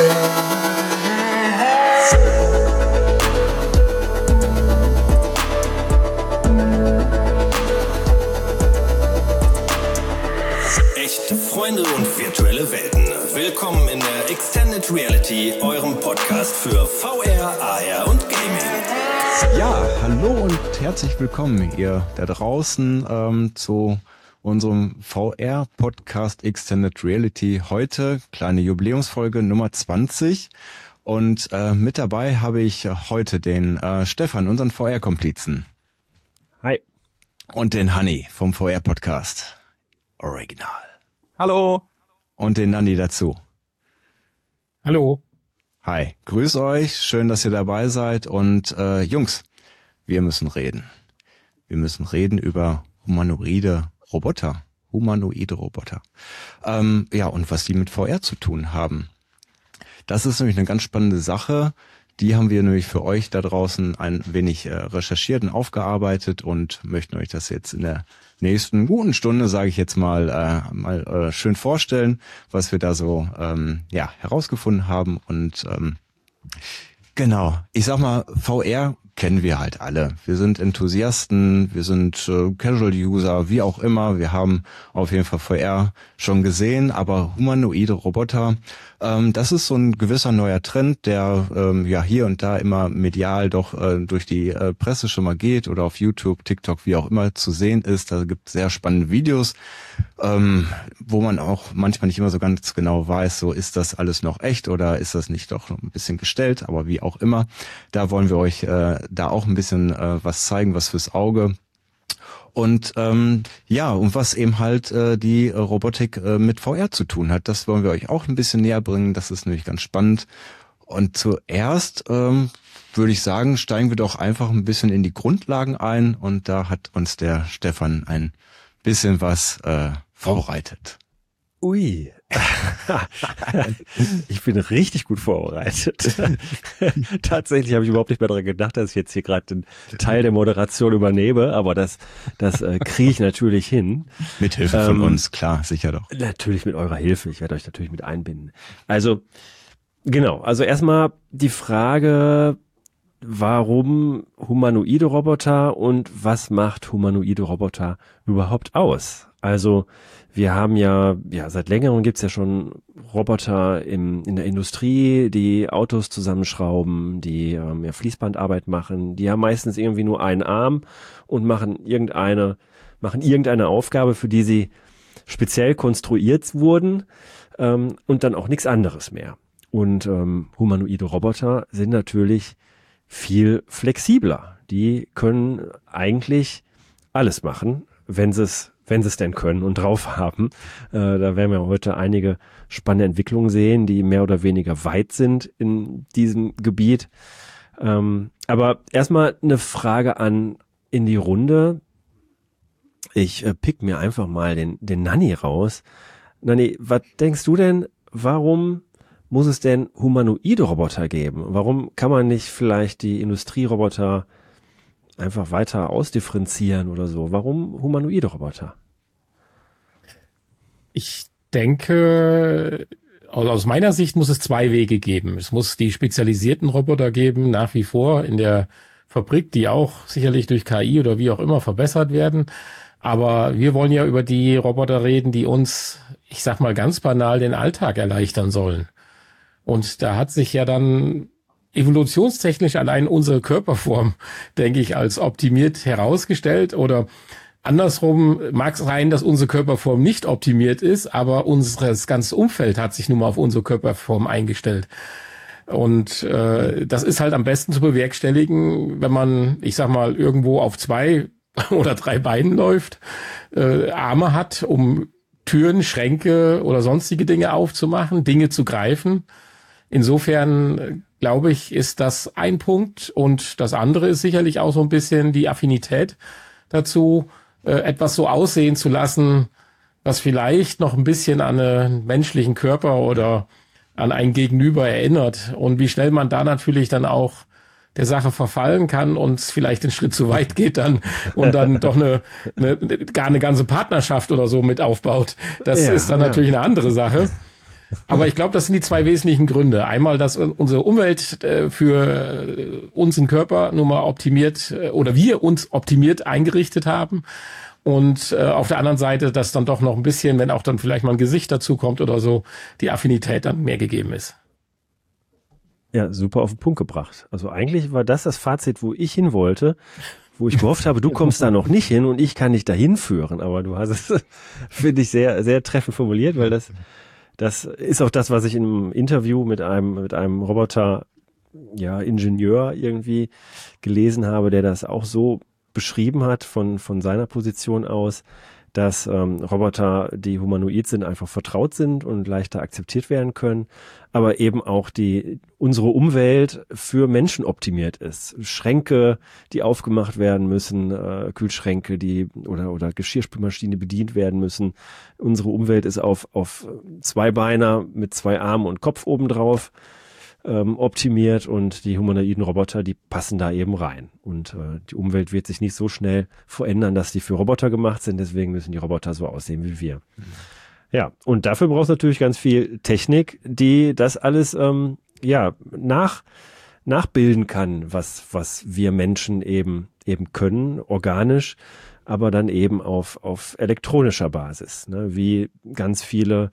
Echte Freunde und virtuelle Welten. Willkommen in der Extended Reality, eurem Podcast für VR, AR und Gaming. Ja, hallo und herzlich willkommen ihr da draußen zu unserem VR-Podcast Extended Reality. Heute kleine Jubiläumsfolge Nummer 20 und mit dabei habe ich heute den Stefan, unseren VR-Komplizen. Hi. Und den Hanni vom VR-Podcast Original. Hallo. Und den Nandi dazu. Hallo. Hi, grüß euch, schön, dass ihr dabei seid und Jungs, wir müssen reden. Wir müssen reden über humanoide Roboter. Ja, und was die mit VR zu tun haben. Das ist nämlich eine ganz spannende Sache. Die haben wir nämlich für euch da draußen ein wenig recherchiert und aufgearbeitet und möchten euch das jetzt in der nächsten guten Stunde, sage ich jetzt mal, schön vorstellen, was wir da so herausgefunden haben. Und genau, ich sag mal, VR kennen wir halt alle. Wir sind Enthusiasten, wir sind Casual-User, wie auch immer. Wir haben auf jeden Fall VR schon gesehen, aber humanoide Roboter, das ist so ein gewisser neuer Trend, der hier und da immer medial doch durch die Presse schon mal geht oder auf YouTube, TikTok, wie auch immer zu sehen ist. Da gibt es sehr spannende Videos, wo man auch manchmal nicht immer so ganz genau weiß, so ist das alles noch echt oder ist das nicht doch ein bisschen gestellt, aber wie auch immer. Da wollen wir euch da auch ein bisschen was zeigen, was fürs Auge. Und und was eben halt die Robotik mit VR zu tun hat, das wollen wir euch auch ein bisschen näher bringen. Das ist nämlich ganz spannend. Und zuerst würde ich sagen, steigen wir doch einfach ein bisschen in die Grundlagen ein. Und da hat uns der Stefan ein bisschen was vorbereitet. Ui. Ich bin richtig gut vorbereitet. Tatsächlich habe ich überhaupt nicht mehr daran gedacht, dass ich jetzt hier gerade den Teil der Moderation übernehme, aber das kriege ich natürlich hin. Mit Hilfe von uns, klar, sicher doch. Natürlich mit eurer Hilfe, ich werde euch natürlich mit einbinden. Also, genau, also erstmal die Frage, warum humanoide Roboter und was macht humanoide Roboter überhaupt aus? Also wir haben ja seit längerem gibt's ja schon Roboter in der Industrie, die Autos zusammenschrauben, die Fließbandarbeit machen. Die haben meistens irgendwie nur einen Arm und machen irgendeine Aufgabe, für die sie speziell konstruiert wurden, und dann auch nichts anderes mehr. Und humanoide Roboter sind natürlich viel flexibler. Die können eigentlich alles machen, wenn sie es denn können und drauf haben. Da werden wir heute einige spannende Entwicklungen sehen, die mehr oder weniger weit sind in diesem Gebiet. Aber erstmal eine Frage in die Runde. Ich pick mir einfach mal den Nanni raus. Nanni, was denkst du denn, warum muss es denn humanoide Roboter geben? Warum kann man nicht vielleicht die Industrieroboter einfach weiter ausdifferenzieren oder so? Warum humanoide Roboter? Ich denke, aus meiner Sicht muss es zwei Wege geben. Es muss die spezialisierten Roboter geben, nach wie vor in der Fabrik, die auch sicherlich durch KI oder wie auch immer verbessert werden. Aber wir wollen ja über die Roboter reden, die uns, ich sag mal ganz banal, den Alltag erleichtern sollen. Und da hat sich ja dann evolutionstechnisch allein unsere Körperform, denke ich, als optimiert herausgestellt. Oder andersrum mag es sein, dass unsere Körperform nicht optimiert ist, aber unser ganzes Umfeld hat sich nun mal auf unsere Körperform eingestellt. Und das ist halt am besten zu bewerkstelligen, wenn man, ich sag mal, irgendwo auf 2 oder 3 Beinen läuft, Arme hat, um Türen, Schränke oder sonstige Dinge aufzumachen, Dinge zu greifen. Insofern, glaube ich, ist das ein Punkt. Und das andere ist sicherlich auch so ein bisschen die Affinität dazu, etwas so aussehen zu lassen, was vielleicht noch ein bisschen an einen menschlichen Körper oder an ein Gegenüber erinnert. Und wie schnell man da natürlich dann auch der Sache verfallen kann und es vielleicht einen Schritt zu weit geht dann und dann doch gar eine ganze Partnerschaft oder so mit aufbaut. Das ist dann natürlich eine andere Sache. Aber ich glaube, das sind die zwei wesentlichen Gründe. Einmal, dass unsere Umwelt für unseren Körper nun mal optimiert oder wir uns optimiert eingerichtet haben. Und auf der anderen Seite, dass dann doch noch ein bisschen, wenn auch dann vielleicht mal ein Gesicht dazu kommt oder so, die Affinität dann mehr gegeben ist. Ja, super auf den Punkt gebracht. Also eigentlich war das Fazit, wo ich hin wollte, wo ich gehofft habe, du kommst da noch nicht hin und ich kann dich dahin führen. Aber du hast es, finde ich, sehr, sehr treffend formuliert, weil das ist auch das, was ich im Interview mit einem Roboter, ja, Ingenieur irgendwie gelesen habe, der das auch so beschrieben hat von seiner Position aus, dass Roboter, die humanoid sind, einfach vertraut sind und leichter akzeptiert werden können, aber eben auch unsere Umwelt für Menschen optimiert ist. Schränke, die aufgemacht werden müssen, Kühlschränke, die oder Geschirrspülmaschine bedient werden müssen. Unsere Umwelt ist auf Zweibeiner mit 2 Armen und Kopf obendrauf optimiert und die humanoiden Roboter, die passen da eben rein. Und die Umwelt wird sich nicht so schnell verändern, dass die für Roboter gemacht sind. Deswegen müssen die Roboter so aussehen wie wir. Ja, und dafür braucht es natürlich ganz viel Technik, die das alles nachbilden kann, was wir Menschen eben können, organisch, aber dann eben auf elektronischer Basis, ne? Wie ganz viele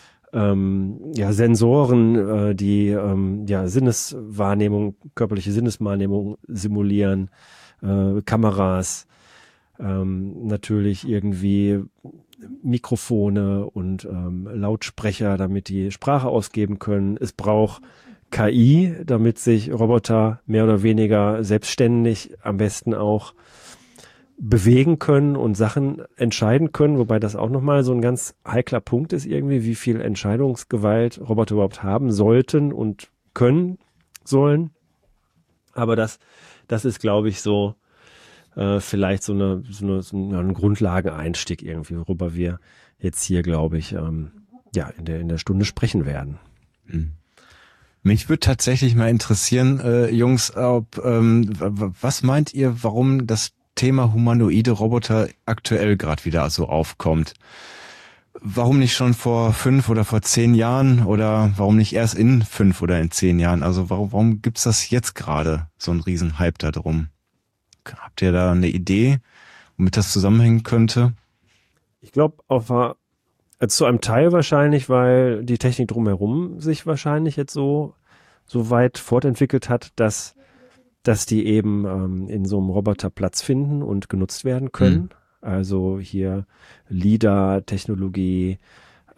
Sensoren, die Sinneswahrnehmung, körperliche Sinneswahrnehmung simulieren, Kameras, natürlich irgendwie Mikrofone und Lautsprecher, damit die Sprache ausgeben können. Es braucht KI, damit sich Roboter mehr oder weniger selbstständig am besten auch bewegen können und Sachen entscheiden können, wobei das auch nochmal so ein ganz heikler Punkt ist irgendwie, wie viel Entscheidungsgewalt Roboter überhaupt haben sollten und können sollen. Aber das ist, glaube ich, so vielleicht so ein Grundlageneinstieg irgendwie, worüber wir jetzt hier, glaube ich, in der Stunde sprechen werden. Mich würde tatsächlich mal interessieren, Jungs, was meint ihr, warum das Thema humanoide Roboter aktuell gerade wieder so aufkommt? Warum nicht schon vor 5 oder vor 10 Jahren oder warum nicht erst in 5 oder in 10 Jahren? Also warum gibt's das jetzt gerade, so ein Riesenhype da drum? Habt ihr da eine Idee, womit das zusammenhängen könnte? Ich glaube, zu einem Teil wahrscheinlich, weil die Technik drumherum sich wahrscheinlich jetzt so weit fortentwickelt hat, dass die eben in so einem Roboter Platz finden und genutzt werden können. Also hier LIDAR-Technologie,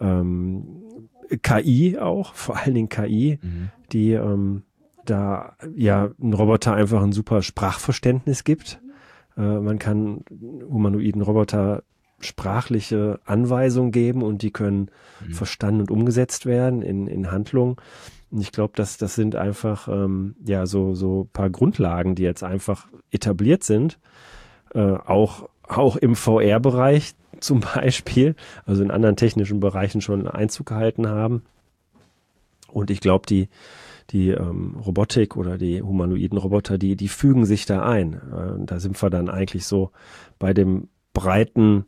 KI auch, vor allen Dingen KI, die da ja ein Roboter einfach ein super Sprachverständnis gibt. Man kann humanoiden Roboter sprachliche Anweisungen geben und die können verstanden und umgesetzt werden in Handlung. Und ich glaube, das sind einfach so ein paar Grundlagen, die jetzt einfach etabliert sind, auch im VR-Bereich zum Beispiel, also in anderen technischen Bereichen schon Einzug gehalten haben. Und ich glaube, die Robotik oder die humanoiden Roboter, die fügen sich da ein. Da sind wir dann eigentlich so bei dem breiten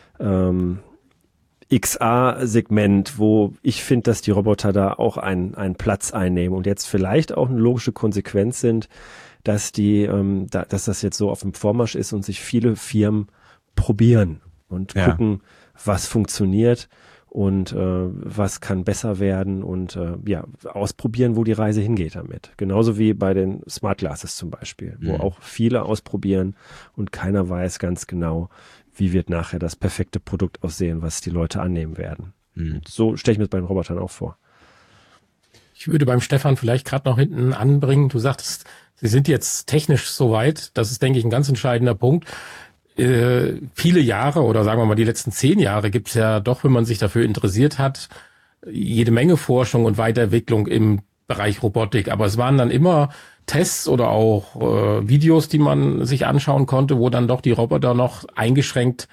XA-Segment, wo ich finde, dass die Roboter da auch einen Platz einnehmen und jetzt vielleicht auch eine logische Konsequenz sind, dass dass das jetzt so auf dem Vormarsch ist und sich viele Firmen probieren und gucken, was funktioniert und was kann besser werden und ausprobieren, wo die Reise hingeht damit. Genauso wie bei den Smart Glasses zum Beispiel, wo auch viele ausprobieren und keiner weiß ganz genau, wie wird nachher das perfekte Produkt aussehen, was die Leute annehmen werden. So stelle ich mir das bei den Robotern auch vor. Ich würde beim Stefan vielleicht gerade noch hinten anbringen, du sagtest, Sie sind jetzt technisch soweit, das ist, denke ich, ein ganz entscheidender Punkt. Viele Jahre oder sagen wir mal die letzten 10 Jahre gibt es ja doch, wenn man sich dafür interessiert hat, jede Menge Forschung und Weiterentwicklung im Bereich Robotik. Aber es waren dann immer Tests oder auch Videos, die man sich anschauen konnte, wo dann doch die Roboter noch eingeschränkt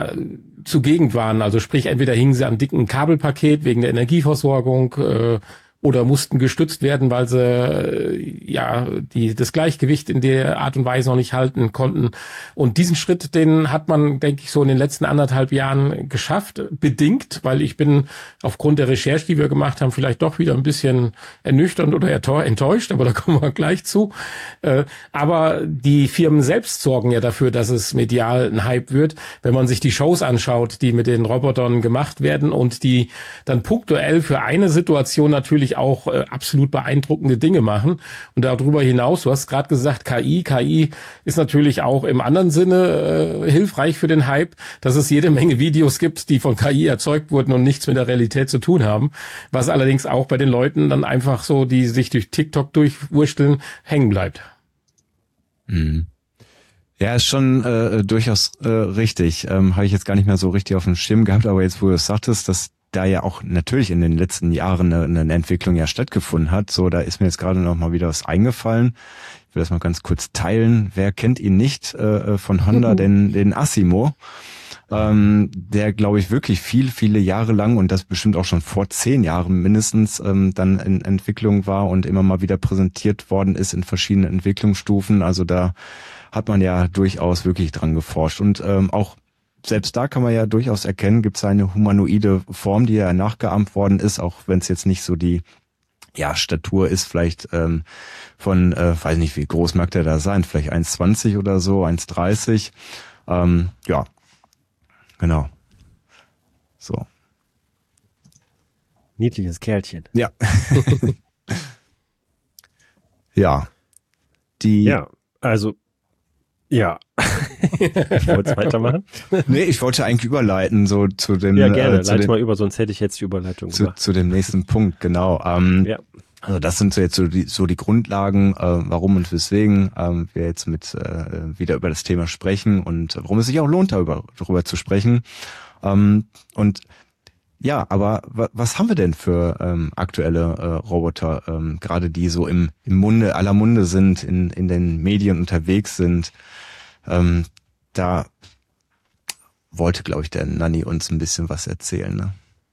zugegen waren. Also sprich, entweder hingen sie am dicken Kabelpaket wegen der Energieversorgung oder mussten gestützt werden, weil sie das Gleichgewicht in der Art und Weise noch nicht halten konnten. Und diesen Schritt, den hat man, denke ich, so in den letzten 1,5 Jahren geschafft, bedingt, weil ich bin aufgrund der Recherche, die wir gemacht haben, vielleicht doch wieder ein bisschen ernüchternd oder enttäuscht, aber da kommen wir gleich zu. Aber die Firmen selbst sorgen ja dafür, dass es medial ein Hype wird, wenn man sich die Shows anschaut, die mit den Robotern gemacht werden und die dann punktuell für eine Situation natürlich auch absolut beeindruckende Dinge machen. Und darüber hinaus, du hast gerade gesagt, KI ist natürlich auch im anderen Sinne hilfreich für den Hype, dass es jede Menge Videos gibt, die von KI erzeugt wurden und nichts mit der Realität zu tun haben, was allerdings auch bei den Leuten dann einfach so, die sich durch TikTok durchwursteln, hängen bleibt. Mhm. Ja, ist schon durchaus richtig. Habe ich jetzt gar nicht mehr so richtig auf dem Schirm gehabt, aber jetzt, wo du es sagtest, dass da ja auch natürlich in den letzten Jahren eine Entwicklung ja stattgefunden hat. So, da ist mir jetzt gerade noch mal wieder was eingefallen. Ich will das mal ganz kurz teilen. Wer kennt ihn nicht von Honda, den Asimo, der, glaube ich, wirklich viele Jahre lang und das bestimmt auch schon vor 10 Jahren mindestens dann in Entwicklung war und immer mal wieder präsentiert worden ist in verschiedenen Entwicklungsstufen. Also da hat man ja durchaus wirklich dran geforscht und auch selbst da kann man ja durchaus erkennen, gibt es eine humanoide Form, die ja nachgeahmt worden ist, auch wenn es jetzt nicht so die Statur ist, vielleicht von, weiß nicht, wie groß mag der da sein, vielleicht 1,20 oder so, 1,30. Ja, genau. So. Niedliches Kerlchen. Ja. Ja. Ja. Ich wollte weitermachen. Nee, ich wollte eigentlich überleiten, so zu dem. Ja, gerne. Leite mal über, sonst hätte ich jetzt die Überleitung gemacht. Zu dem nächsten Punkt, genau. Ja. Also das sind so jetzt so die Grundlagen, warum und weswegen wir jetzt wieder über das Thema sprechen und warum es sich auch lohnt, darüber zu sprechen. Und ja, aber was haben wir denn für aktuelle Roboter, gerade die so im aller Munde sind, in den Medien unterwegs sind? Da wollte, glaube ich, der Nanni uns ein bisschen was erzählen, ne?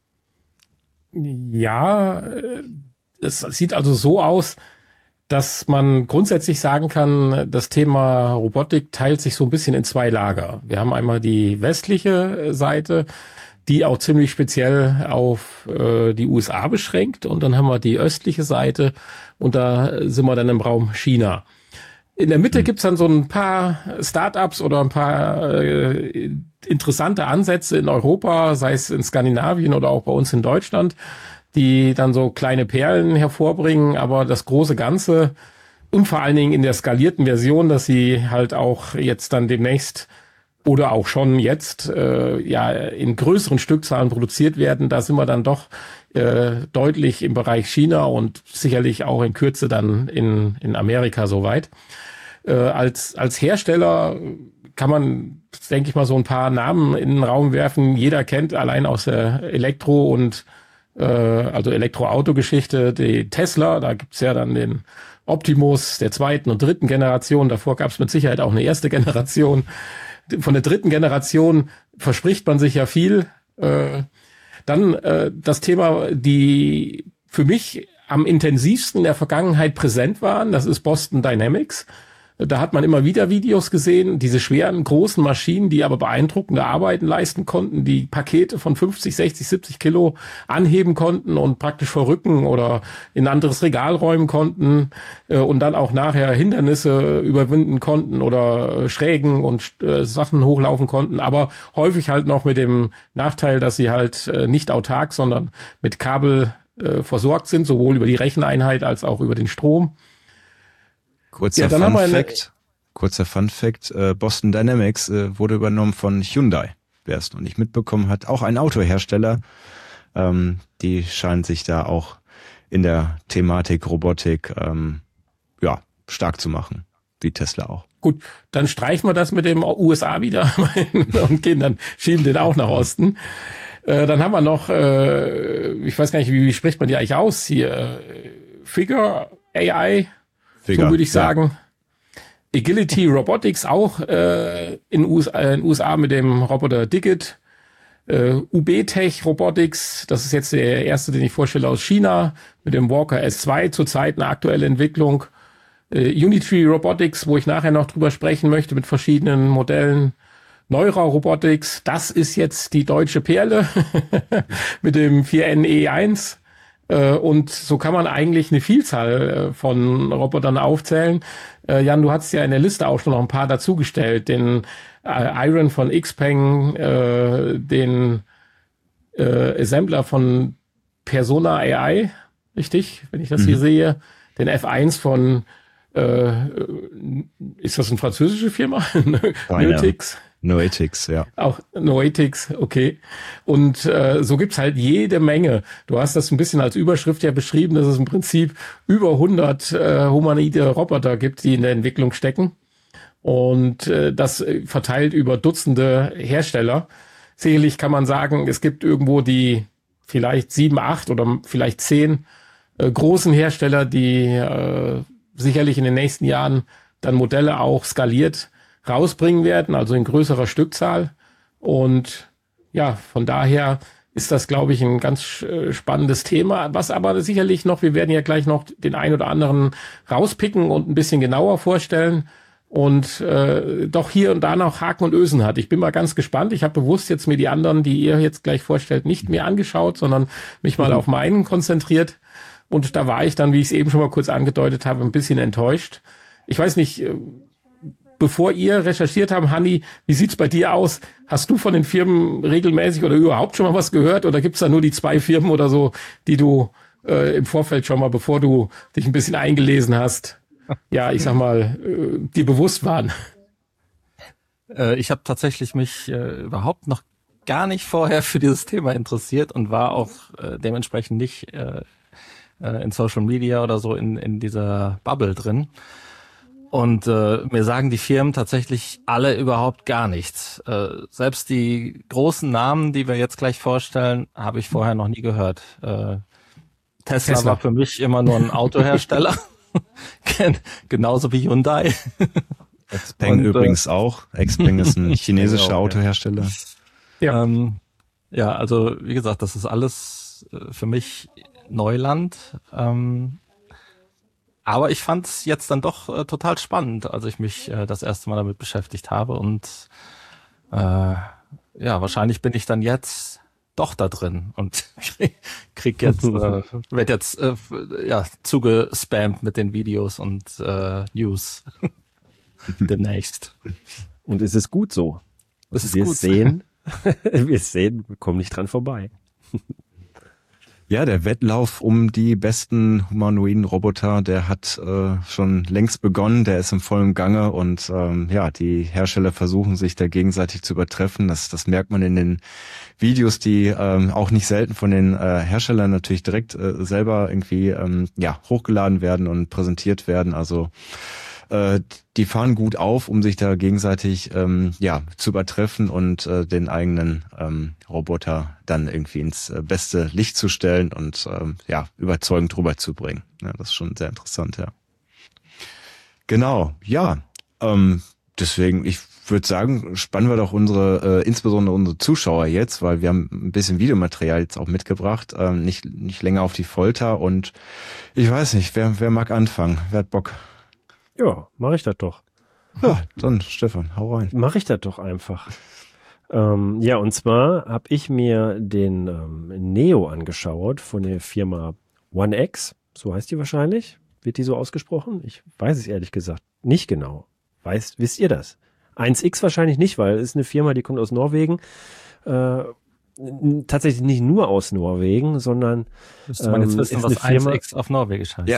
Ja, es sieht also so aus, dass man grundsätzlich sagen kann, das Thema Robotik teilt sich so ein bisschen in 2 Lager. Wir haben einmal die westliche Seite, die auch ziemlich speziell auf die USA beschränkt, und dann haben wir die östliche Seite und da sind wir dann im Raum China. In der Mitte gibt's dann so ein paar Startups oder ein paar interessante Ansätze in Europa, sei es in Skandinavien oder auch bei uns in Deutschland, die dann so kleine Perlen hervorbringen, aber das große Ganze und vor allen Dingen in der skalierten Version, dass sie halt auch jetzt dann demnächst oder auch schon jetzt in größeren Stückzahlen produziert werden, da sind wir dann doch deutlich im Bereich China und sicherlich auch in Kürze dann in Amerika soweit. Als Hersteller kann man, denke ich mal, so ein paar Namen in den Raum werfen. Jeder kennt allein aus der Elektro- und Elektroauto-Geschichte die Tesla. Da gibt's ja dann den Optimus der 2. und 3. Generation. Davor gab's mit Sicherheit auch eine 1. Generation. Von der 3. Generation verspricht man sich ja viel. Dann das Thema, die für mich am intensivsten in der Vergangenheit präsent waren, das ist Boston Dynamics. Da hat man immer wieder Videos gesehen, diese schweren, großen Maschinen, die aber beeindruckende Arbeiten leisten konnten, die Pakete von 50, 60, 70 Kilo anheben konnten und praktisch verrücken oder in ein anderes Regal räumen konnten und dann auch nachher Hindernisse überwinden konnten oder Schrägen und Sachen hochlaufen konnten, aber häufig halt noch mit dem Nachteil, dass sie halt nicht autark, sondern mit Kabel versorgt sind, sowohl über die Recheneinheit als auch über den Strom. Kurzer Fun Fact, Boston Dynamics wurde übernommen von Hyundai, wer es noch nicht mitbekommen hat, auch ein Autohersteller. Die scheinen sich da auch in der Thematik Robotik stark zu machen, wie Tesla auch. Gut, dann streichen wir das mit dem USA wieder und schieben den auch nach Osten. Dann haben wir noch, ich weiß gar nicht, wie spricht man die eigentlich aus hier, Figure AI, so würde ich sagen. Ja. Agility Robotics auch in USA mit dem Roboter Digit. UB-Tech Robotics, das ist jetzt der erste, den ich vorstelle aus China, mit dem Walker S2, zurzeit eine aktuelle Entwicklung. Unitree Robotics, wo ich nachher noch drüber sprechen möchte, mit verschiedenen Modellen. Neura Robotics, das ist jetzt die deutsche Perle mit dem 4NE1. Und so kann man eigentlich eine Vielzahl von Robotern aufzählen. Jan, du hast ja in der Liste auch schon noch ein paar dazugestellt. Den Iron von Xpeng, den Assembler von Persona AI, richtig, wenn ich das hier sehe. Den F1 von, ist das eine französische Firma? Noetix. Noetix, ja. Auch Noetix, okay. Und so gibt's halt jede Menge. Du hast das ein bisschen als Überschrift ja beschrieben, dass es im Prinzip über 100 humanoide Roboter gibt, die in der Entwicklung stecken. Und das verteilt über Dutzende Hersteller. Sicherlich kann man sagen, es gibt irgendwo die vielleicht 7, 8 oder vielleicht 10 großen Hersteller, die sicherlich in den nächsten Jahren dann Modelle auch skaliert rausbringen werden, also in größerer Stückzahl. Und ja, von daher ist das, glaube ich, ein ganz spannendes Thema, was aber sicherlich noch, wir werden ja gleich noch den ein oder anderen rauspicken und ein bisschen genauer vorstellen und doch hier und da noch Haken und Ösen hat. Ich bin mal ganz gespannt. Ich habe bewusst jetzt mir die anderen, die ihr jetzt gleich vorstellt, nicht mehr angeschaut, sondern mich mal auf meinen konzentriert. Und da war ich dann, wie ich es eben schon mal kurz angedeutet habe, ein bisschen enttäuscht. Ich weiß nicht, bevor ihr recherchiert habt, Hanni, wie sieht's bei dir aus? Hast du von den Firmen regelmäßig oder überhaupt schon mal was gehört? Oder gibt's da nur die 2 Firmen oder so, die du im Vorfeld schon mal, bevor du dich ein bisschen eingelesen hast, ja, ich sag mal, dir bewusst waren? Ich habe tatsächlich mich überhaupt noch gar nicht vorher für dieses Thema interessiert und war auch dementsprechend nicht in Social Media oder so in dieser Bubble drin. Und mir sagen die Firmen tatsächlich alle überhaupt gar nichts. Selbst die großen Namen, die wir jetzt gleich vorstellen, habe ich vorher noch nie gehört. Tesla war für mich immer nur ein Autohersteller. Genauso wie Hyundai. Xpeng übrigens auch. Xpeng ist ein chinesischer Autohersteller. Ja. Ja, also wie gesagt, das ist alles für mich Neuland. Aber ich fand es jetzt dann doch total spannend, als ich mich das erste Mal damit beschäftigt habe. Und ja, wahrscheinlich bin ich dann jetzt doch da drin und krieg jetzt, werd jetzt zugespammt mit den Videos und News demnächst. Und es ist gut so. Wir sehen, wir kommen nicht dran vorbei. Ja, der Wettlauf um die besten humanoiden Roboter, der hat schon längst begonnen, der ist im vollen Gange und die Hersteller versuchen sich da gegenseitig zu übertreffen. Das merkt man in den Videos, die auch nicht selten von den Herstellern natürlich direkt selber irgendwie hochgeladen werden und präsentiert werden. Also die fahren gut auf, um sich da gegenseitig zu übertreffen und den eigenen Roboter dann irgendwie ins beste Licht zu stellen und überzeugend rüberzubringen. Ja, das ist schon sehr interessant, ja. Genau, ja. Deswegen, ich würde sagen, spannen wir doch insbesondere unsere Zuschauer jetzt, weil wir haben ein bisschen Videomaterial jetzt auch mitgebracht, nicht länger auf die Folter und ich weiß nicht, wer mag anfangen? Wer hat Bock? Ja, mache ich das doch. Ja, dann Stefan, hau rein. Mache ich das doch einfach. Und zwar habe ich mir den Neo angeschaut von der Firma One X, so heißt die wahrscheinlich. Wird die so ausgesprochen? Ich weiß es ehrlich gesagt nicht genau. Wisst ihr das? 1X wahrscheinlich nicht, weil es ist eine Firma, die kommt aus Norwegen. Tatsächlich nicht nur aus Norwegen, sondern müsste man jetzt wissen, was 1X auf Norwegisch heißt. Ja.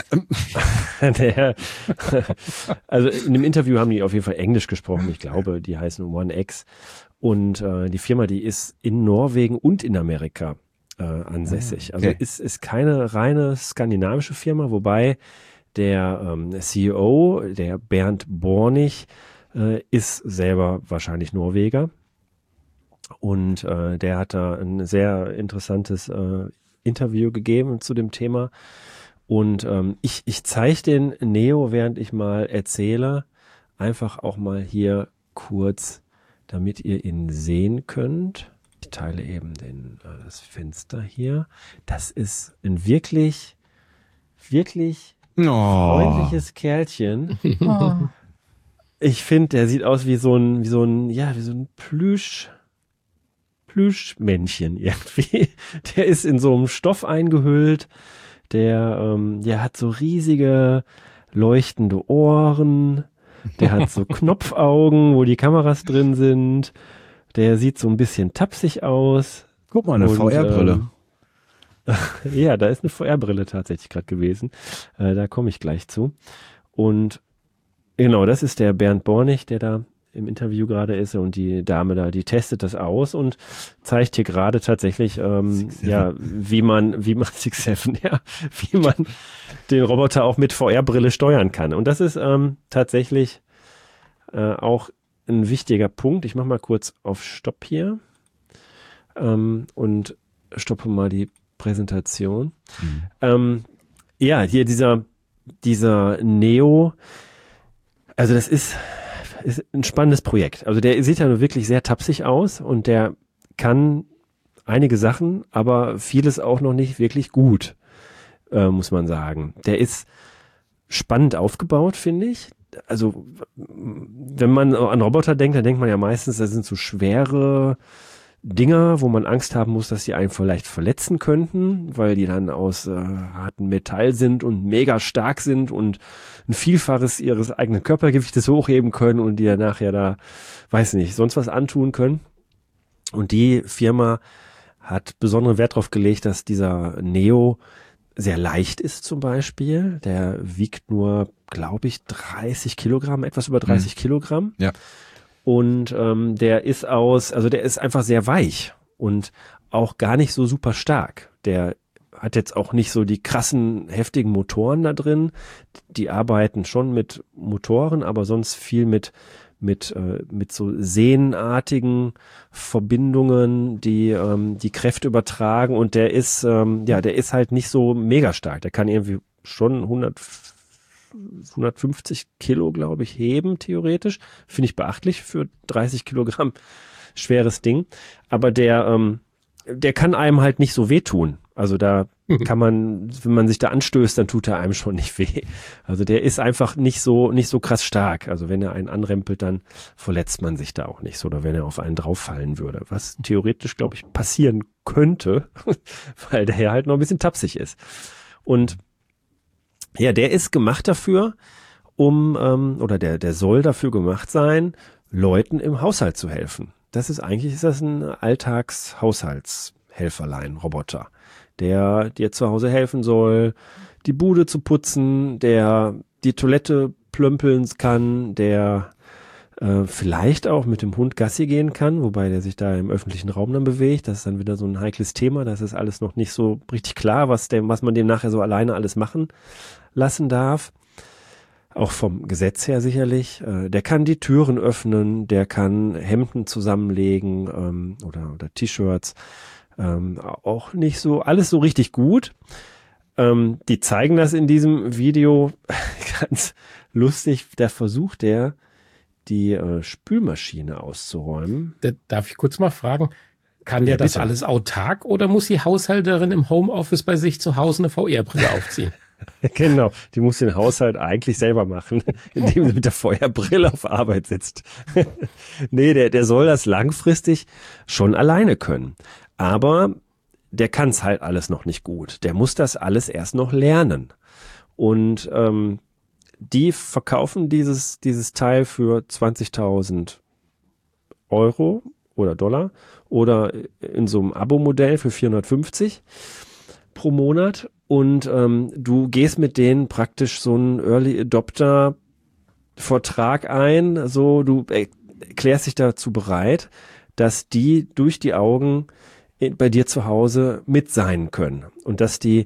Also in dem Interview haben die auf jeden Fall Englisch gesprochen. Ich glaube, die heißen One X. Und die Firma, die ist in Norwegen und in Amerika ansässig. Also ist keine reine skandinavische Firma, wobei der CEO, der Bernd Bornig, ist selber wahrscheinlich Norweger. Und der hat da ein sehr interessantes Interview gegeben zu dem Thema. Und ich zeige den Neo, während ich mal erzähle, einfach auch mal hier kurz, damit ihr ihn sehen könnt. Ich teile eben das Fenster hier. Das ist ein wirklich freundliches Kerlchen. Ich finde, der sieht aus wie so ein Plüschmännchen irgendwie. Der ist in so einem Stoff eingehüllt. Der hat so riesige leuchtende Ohren. Der hat so Knopfaugen, wo die Kameras drin sind. Der sieht so ein bisschen tapsig aus. Guck mal, eine VR-Brille. Ja, da ist eine VR-Brille tatsächlich gerade gewesen. Da komme ich gleich zu. Und genau, das ist der Bernd Bornig, der da im Interview gerade ist, und die Dame da, die testet das aus und zeigt hier gerade tatsächlich, wie man 6-7, wie man den Roboter auch mit VR-Brille steuern kann. Und das ist tatsächlich auch ein wichtiger Punkt. Ich mache mal kurz auf Stopp hier und stoppe mal die Präsentation. Hier dieser Neo, also das ist ein spannendes Projekt. Also der sieht ja nur wirklich sehr tapsig aus und der kann einige Sachen, aber vieles auch noch nicht wirklich gut, muss man sagen. Der ist spannend aufgebaut, finde ich. Also wenn man an Roboter denkt, dann denkt man ja meistens, das sind so schwere Dinger, wo man Angst haben muss, dass sie einen vielleicht verletzen könnten, weil die dann aus hartem Metall sind und mega stark sind und ein Vielfaches ihres eigenen Körpergewichtes hochheben können und die dann nachher da, weiß nicht, sonst was antun können. Und die Firma hat besonderen Wert darauf gelegt, dass dieser Neo sehr leicht ist zum Beispiel. Der wiegt nur, glaube ich, 30 Kilogramm, etwas über 30 Kilogramm. Ja. Und der ist einfach sehr weich und auch gar nicht so super stark. Der hat jetzt auch nicht so die krassen, heftigen Motoren da drin. Die arbeiten schon mit Motoren, aber sonst viel mit so sehnenartigen Verbindungen, die Kräfte übertragen, und der ist halt nicht so mega stark. Der kann irgendwie schon 150 Kilo, glaube ich, heben, theoretisch. Finde ich beachtlich für 30 Kilogramm schweres Ding. Aber der kann einem halt nicht so wehtun. Also da kann man, wenn man sich da anstößt, dann tut er einem schon nicht weh. Also der ist einfach nicht so krass stark. Also wenn er einen anrempelt, dann verletzt man sich da auch nicht so, oder wenn er auf einen drauffallen würde. Was theoretisch, glaube ich, passieren könnte, weil der ja halt noch ein bisschen tapsig ist. Und ja, der ist gemacht dafür, der soll dafür gemacht sein, Leuten im Haushalt zu helfen. Ist das ein Alltagshaushaltshelferlein-Roboter, der dir zu Hause helfen soll, die Bude zu putzen, der die Toilette plömpeln kann, der vielleicht auch mit dem Hund Gassi gehen kann, wobei der sich da im öffentlichen Raum dann bewegt. Das ist dann wieder so ein heikles Thema. Das ist alles noch nicht so richtig klar, was man dem nachher so alleine alles machen lassen darf. Auch vom Gesetz her sicherlich. Der kann die Türen öffnen, der kann Hemden zusammenlegen oder T-Shirts. Auch nicht so, alles so richtig gut. Die zeigen das in diesem Video ganz lustig. Da versucht der, die Spülmaschine auszuräumen. Darf ich kurz mal fragen, kann der das alles autark, oder muss die Haushälterin im Homeoffice bei sich zu Hause eine VR-Brille aufziehen? Genau, die muss den Haushalt eigentlich selber machen, indem sie mit der VR-Brille auf Arbeit sitzt. Nee, der soll das langfristig schon alleine können. Aber der kann es halt alles noch nicht gut. Der muss das alles erst noch lernen. Und die verkaufen dieses Teil für 20.000 Euro oder Dollar oder in so einem Abo-Modell für 450 pro Monat. Und du gehst mit denen praktisch so einen Early Adopter Vertrag ein. So, du erklärst dich dazu bereit, dass die durch die Augen bei dir zu Hause mit sein können. Und dass die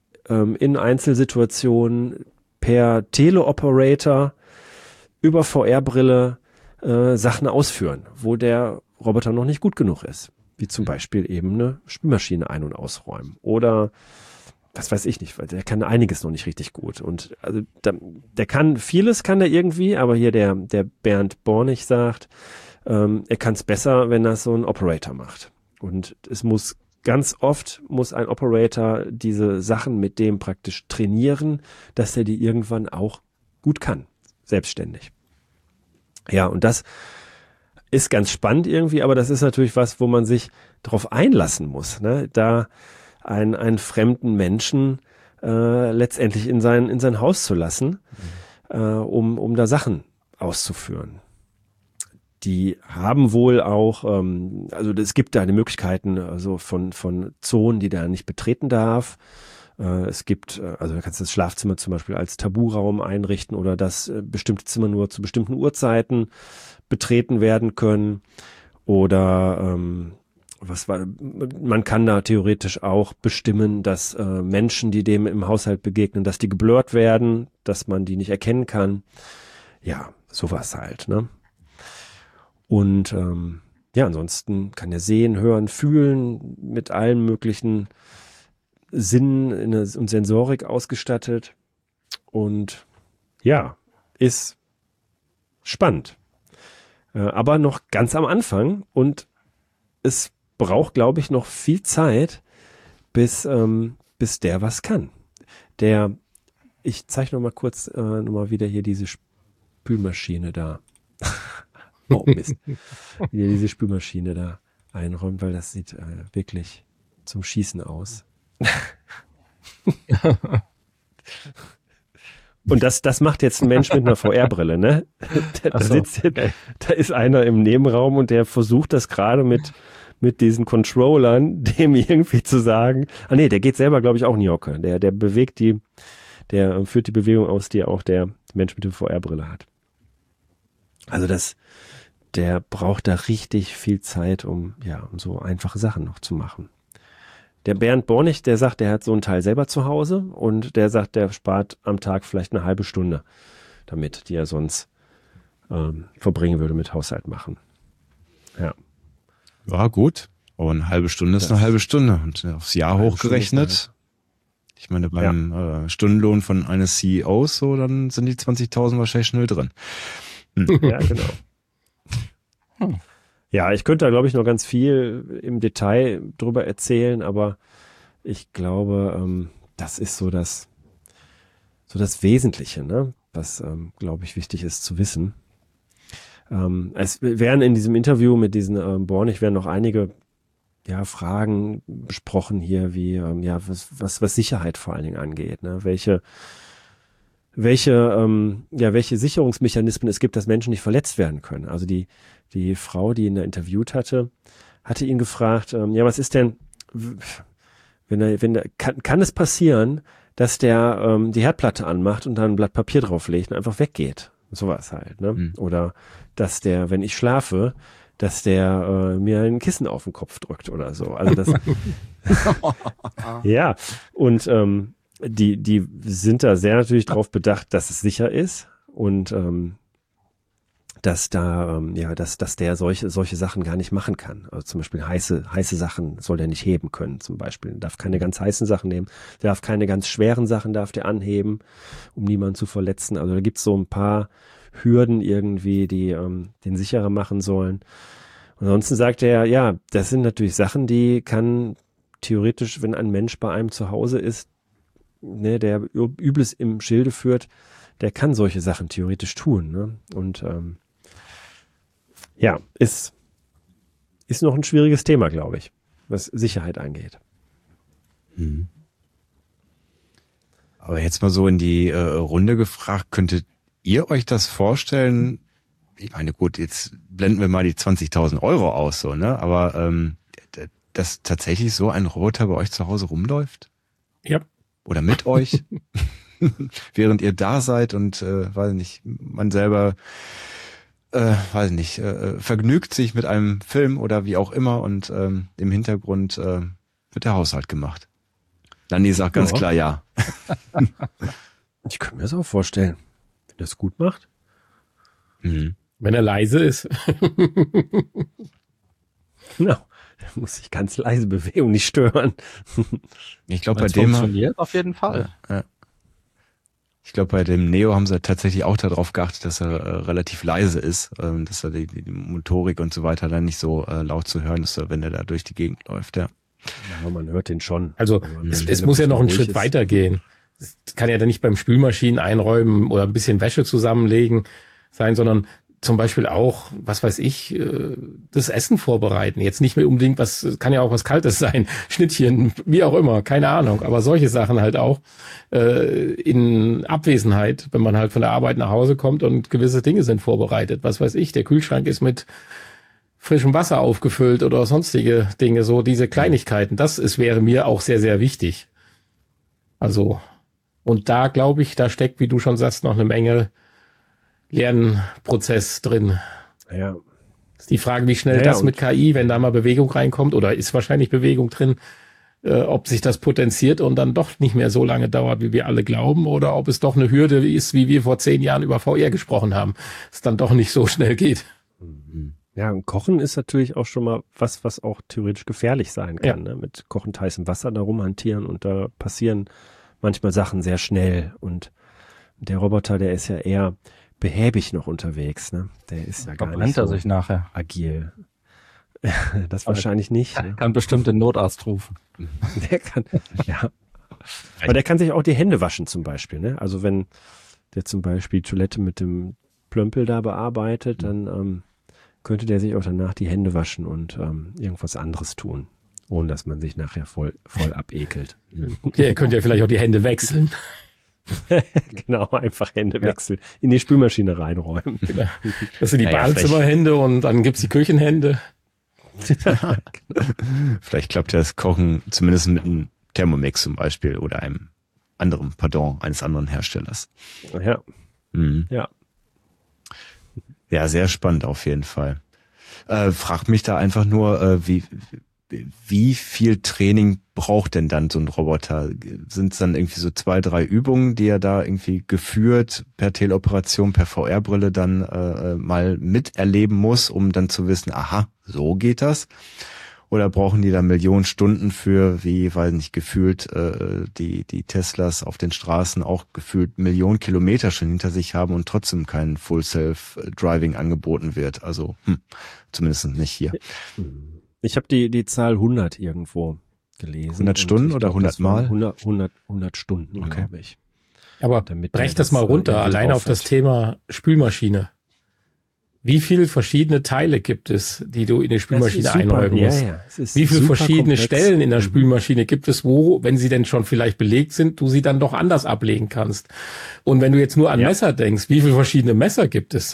in Einzelsituationen per Teleoperator über VR-Brille Sachen ausführen, wo der Roboter noch nicht gut genug ist. Wie zum Beispiel eben eine Spülmaschine ein- und ausräumen. Oder was weiß ich nicht, weil der kann einiges noch nicht richtig gut. Und also der kann vieles, kann der irgendwie, aber hier der Bernd Bornig sagt, er kann es besser, wenn das so ein Operator macht. Und es muss ganz oft ein Operator diese Sachen mit dem praktisch trainieren, dass er die irgendwann auch gut kann, selbstständig. Ja, und das ist ganz spannend irgendwie, aber das ist natürlich was, wo man sich drauf einlassen muss, ne? Da einen fremden Menschen letztendlich in sein Haus zu lassen, um da Sachen auszuführen. Die haben wohl auch, also es gibt da die Möglichkeiten also von Zonen, die der nicht betreten darf. Es gibt, also du kannst das Schlafzimmer zum Beispiel als Taburaum einrichten oder dass bestimmte Zimmer nur zu bestimmten Uhrzeiten betreten werden können. Oder man kann da theoretisch auch bestimmen, dass Menschen, die dem im Haushalt begegnen, dass die geblurrt werden, dass man die nicht erkennen kann. Ja, sowas halt, ne? Und ja, ansonsten kann er sehen, hören, fühlen, mit allen möglichen Sinnen und Sensorik ausgestattet. Und ja, ist spannend. Aber noch ganz am Anfang und es braucht, glaube ich, noch viel Zeit, bis der was kann. Ich zeige noch mal kurz noch mal wieder hier diese Spülmaschine da. Oh Mist. Wie diese Spülmaschine da einräumt, weil das sieht wirklich zum Schießen aus. Und das macht jetzt ein Mensch mit einer VR-Brille, ne? Da ist einer im Nebenraum und der versucht das gerade mit diesen Controllern, dem irgendwie zu sagen, der geht selber, glaube ich, auch in die Hocke. Der führt die Bewegung aus, die auch der Mensch mit der VR-Brille hat. Also der braucht da richtig viel Zeit, um so einfache Sachen noch zu machen. Der Bernd Bornig, der sagt, der hat so ein Teil selber zu Hause und der sagt, der spart am Tag vielleicht eine halbe Stunde damit, die er sonst verbringen würde mit Haushalt machen. Ja. Ja, gut. Aber eine halbe Stunde ist eine halbe Stunde. Und aufs Jahr hochgerechnet. Ich meine, beim Stundenlohn von eines CEOs, so, dann sind die 20.000 wahrscheinlich schnell drin. Ja, genau. Ja, ich könnte da, glaube ich, noch ganz viel im Detail drüber erzählen, aber ich glaube, das ist so das Wesentliche, ne? Was, glaube ich, wichtig ist zu wissen. Es werden in diesem Interview mit diesen Bornig werden noch einige Fragen besprochen hier, wie was Sicherheit vor allen Dingen angeht, ne? Welche Sicherungsmechanismen es gibt, dass Menschen nicht verletzt werden können. Also die Frau, die ihn da interviewt hatte ihn gefragt, was ist denn, kann es passieren, dass der die Herdplatte anmacht und dann ein Blatt Papier drauflegt und einfach weggeht? Sowas halt, ne? Mhm. Oder dass der, wenn ich schlafe, dass der mir ein Kissen auf den Kopf drückt oder so. Also das ja, und die sind da sehr natürlich drauf bedacht, dass es sicher ist und dass der solche Sachen gar nicht machen kann. Also zum Beispiel heiße Sachen soll der nicht heben können, zum Beispiel. Er darf keine ganz heißen Sachen nehmen, der darf keine ganz schweren Sachen darf der anheben, um niemanden zu verletzen. Also da gibt's so ein paar Hürden irgendwie, die den sicherer machen sollen. Ansonsten sagt er, das sind natürlich Sachen, die kann theoretisch, wenn ein Mensch bei einem zu Hause ist, ne, der Übles im Schilde führt, der kann solche Sachen theoretisch tun, ne? Und ist noch ein schwieriges Thema, glaube ich, was Sicherheit angeht. Mhm. Aber jetzt mal so in die Runde gefragt, könntet ihr euch das vorstellen? Ich meine, gut, jetzt blenden wir mal die 20.000 Euro aus, so, ne? Aber dass tatsächlich so ein Roboter bei euch zu Hause rumläuft? Ja. Oder mit euch? Während ihr da seid und, weiß nicht, man selber, vergnügt sich mit einem Film oder wie auch immer und im Hintergrund wird der Haushalt gemacht. Landi sagt ganz klar ja. Ich kann mir das auch vorstellen, wenn er es gut macht. Mhm. Wenn er leise ist. Genau. Der muss sich ganz leise bewegen und nicht stören. Ich glaube, bei dem funktioniert auf jeden Fall. Ja. Ich glaube, bei dem Neo haben sie tatsächlich auch darauf geachtet, dass er relativ leise ist, dass er die Motorik und so weiter dann nicht so laut zu hören ist, wenn er da durch die Gegend läuft, ja. Ja, man hört den schon. Also es muss ja noch einen Schritt weiter gehen. Es kann ja dann nicht beim Spülmaschinen einräumen oder ein bisschen Wäsche zusammenlegen sein, sondern zum Beispiel auch, was weiß ich, das Essen vorbereiten. Jetzt nicht mehr unbedingt, kann ja auch was Kaltes sein, Schnittchen, wie auch immer, keine Ahnung. Aber solche Sachen halt auch in Abwesenheit, wenn man halt von der Arbeit nach Hause kommt und gewisse Dinge sind vorbereitet. Was weiß ich, der Kühlschrank ist mit frischem Wasser aufgefüllt oder sonstige Dinge, so diese Kleinigkeiten. Wäre mir auch sehr, sehr wichtig. Also, und da glaube ich, da steckt, wie du schon sagst, noch eine Menge Lernprozess drin. Ja. Ist die Frage, wie schnell das mit KI, wenn da mal Bewegung reinkommt, oder ist wahrscheinlich Bewegung drin, ob sich das potenziert und dann doch nicht mehr so lange dauert, wie wir alle glauben, oder ob es doch eine Hürde ist, wie wir vor 10 Jahren über VR gesprochen haben, es dann doch nicht so schnell geht. Ja, und Kochen ist natürlich auch schon mal was auch theoretisch gefährlich sein kann, ne? Mit kochend heißem Wasser da rumhantieren und da passieren manchmal Sachen sehr schnell und der Roboter, der ist ja eher behäbig noch unterwegs, ne? Der ist ja gar nicht so sich nachher agil. Das wahrscheinlich nicht. Ne? Kann bestimmt den Notarzt rufen. Der kann, ja. Aber der kann sich auch die Hände waschen zum Beispiel, ne? Also wenn der zum Beispiel Toilette mit dem Plömpel da bearbeitet, dann könnte der sich auch danach die Hände waschen und irgendwas anderes tun, ohne dass man sich nachher voll abekelt. Okay, ihr könnt ja vielleicht auch die Hände wechseln. Genau, einfach Hände wechseln, in die Spülmaschine reinräumen. Genau. Das sind die Badezimmerhände und dann gibt's die Küchenhände. Vielleicht klappt ja das Kochen zumindest mit einem Thermomix zum Beispiel oder einem anderen, eines anderen Herstellers. Ja. Mhm. Ja. Ja, sehr spannend auf jeden Fall. Frag mich da einfach nur, wie viel Training braucht denn dann so ein Roboter? Sind es dann irgendwie so 2, 3 Übungen, die er da irgendwie geführt per Teleoperation, per VR-Brille dann mal miterleben muss, um dann zu wissen, aha, so geht das? Oder brauchen die da Millionen Stunden für, wie, weiß nicht, gefühlt die Teslas auf den Straßen auch gefühlt Millionen Kilometer schon hinter sich haben und trotzdem kein Full-Self-Driving angeboten wird? Also zumindest nicht hier. Ich habe die Zahl 100 irgendwo gelesen. 100 Stunden oder 100 Mal? 100 Stunden, okay, glaube ich. Aber brech das mal runter, allein auf das Thema Spülmaschine. Wie viele verschiedene Teile gibt es, die du in die Spülmaschine einräumen musst? Ja. Wie viele verschiedene Stellen in der Spülmaschine gibt es, wo, wenn sie denn schon vielleicht belegt sind, du sie dann doch anders ablegen kannst? Und wenn du jetzt nur an Messer denkst, wie viele verschiedene Messer gibt es?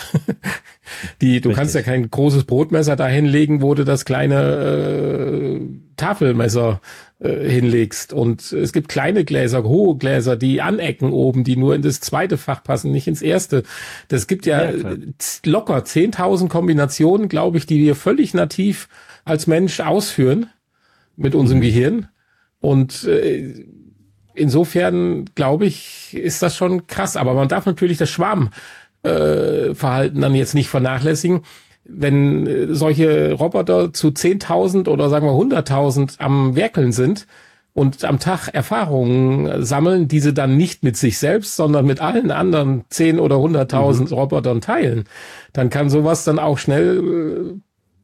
Du kannst ja kein großes Brotmesser da hinlegen, wo du das kleine Tafelmesser hinlegst. Und es gibt kleine Gläser, hohe Gläser, die anecken oben, die nur in das zweite Fach passen, nicht ins erste. Das gibt ja locker 10.000 Kombinationen, glaube ich, die wir völlig nativ als Mensch ausführen mit unserem Gehirn. Und insofern, glaube ich, ist das schon krass. Aber man darf natürlich das Schwarmverhalten dann jetzt nicht vernachlässigen. Wenn solche Roboter zu 10.000 oder sagen wir 100.000 am Werkeln sind und am Tag Erfahrungen sammeln, diese dann nicht mit sich selbst, sondern mit allen anderen 10 oder 100.000 Robotern teilen, dann kann sowas dann auch schnell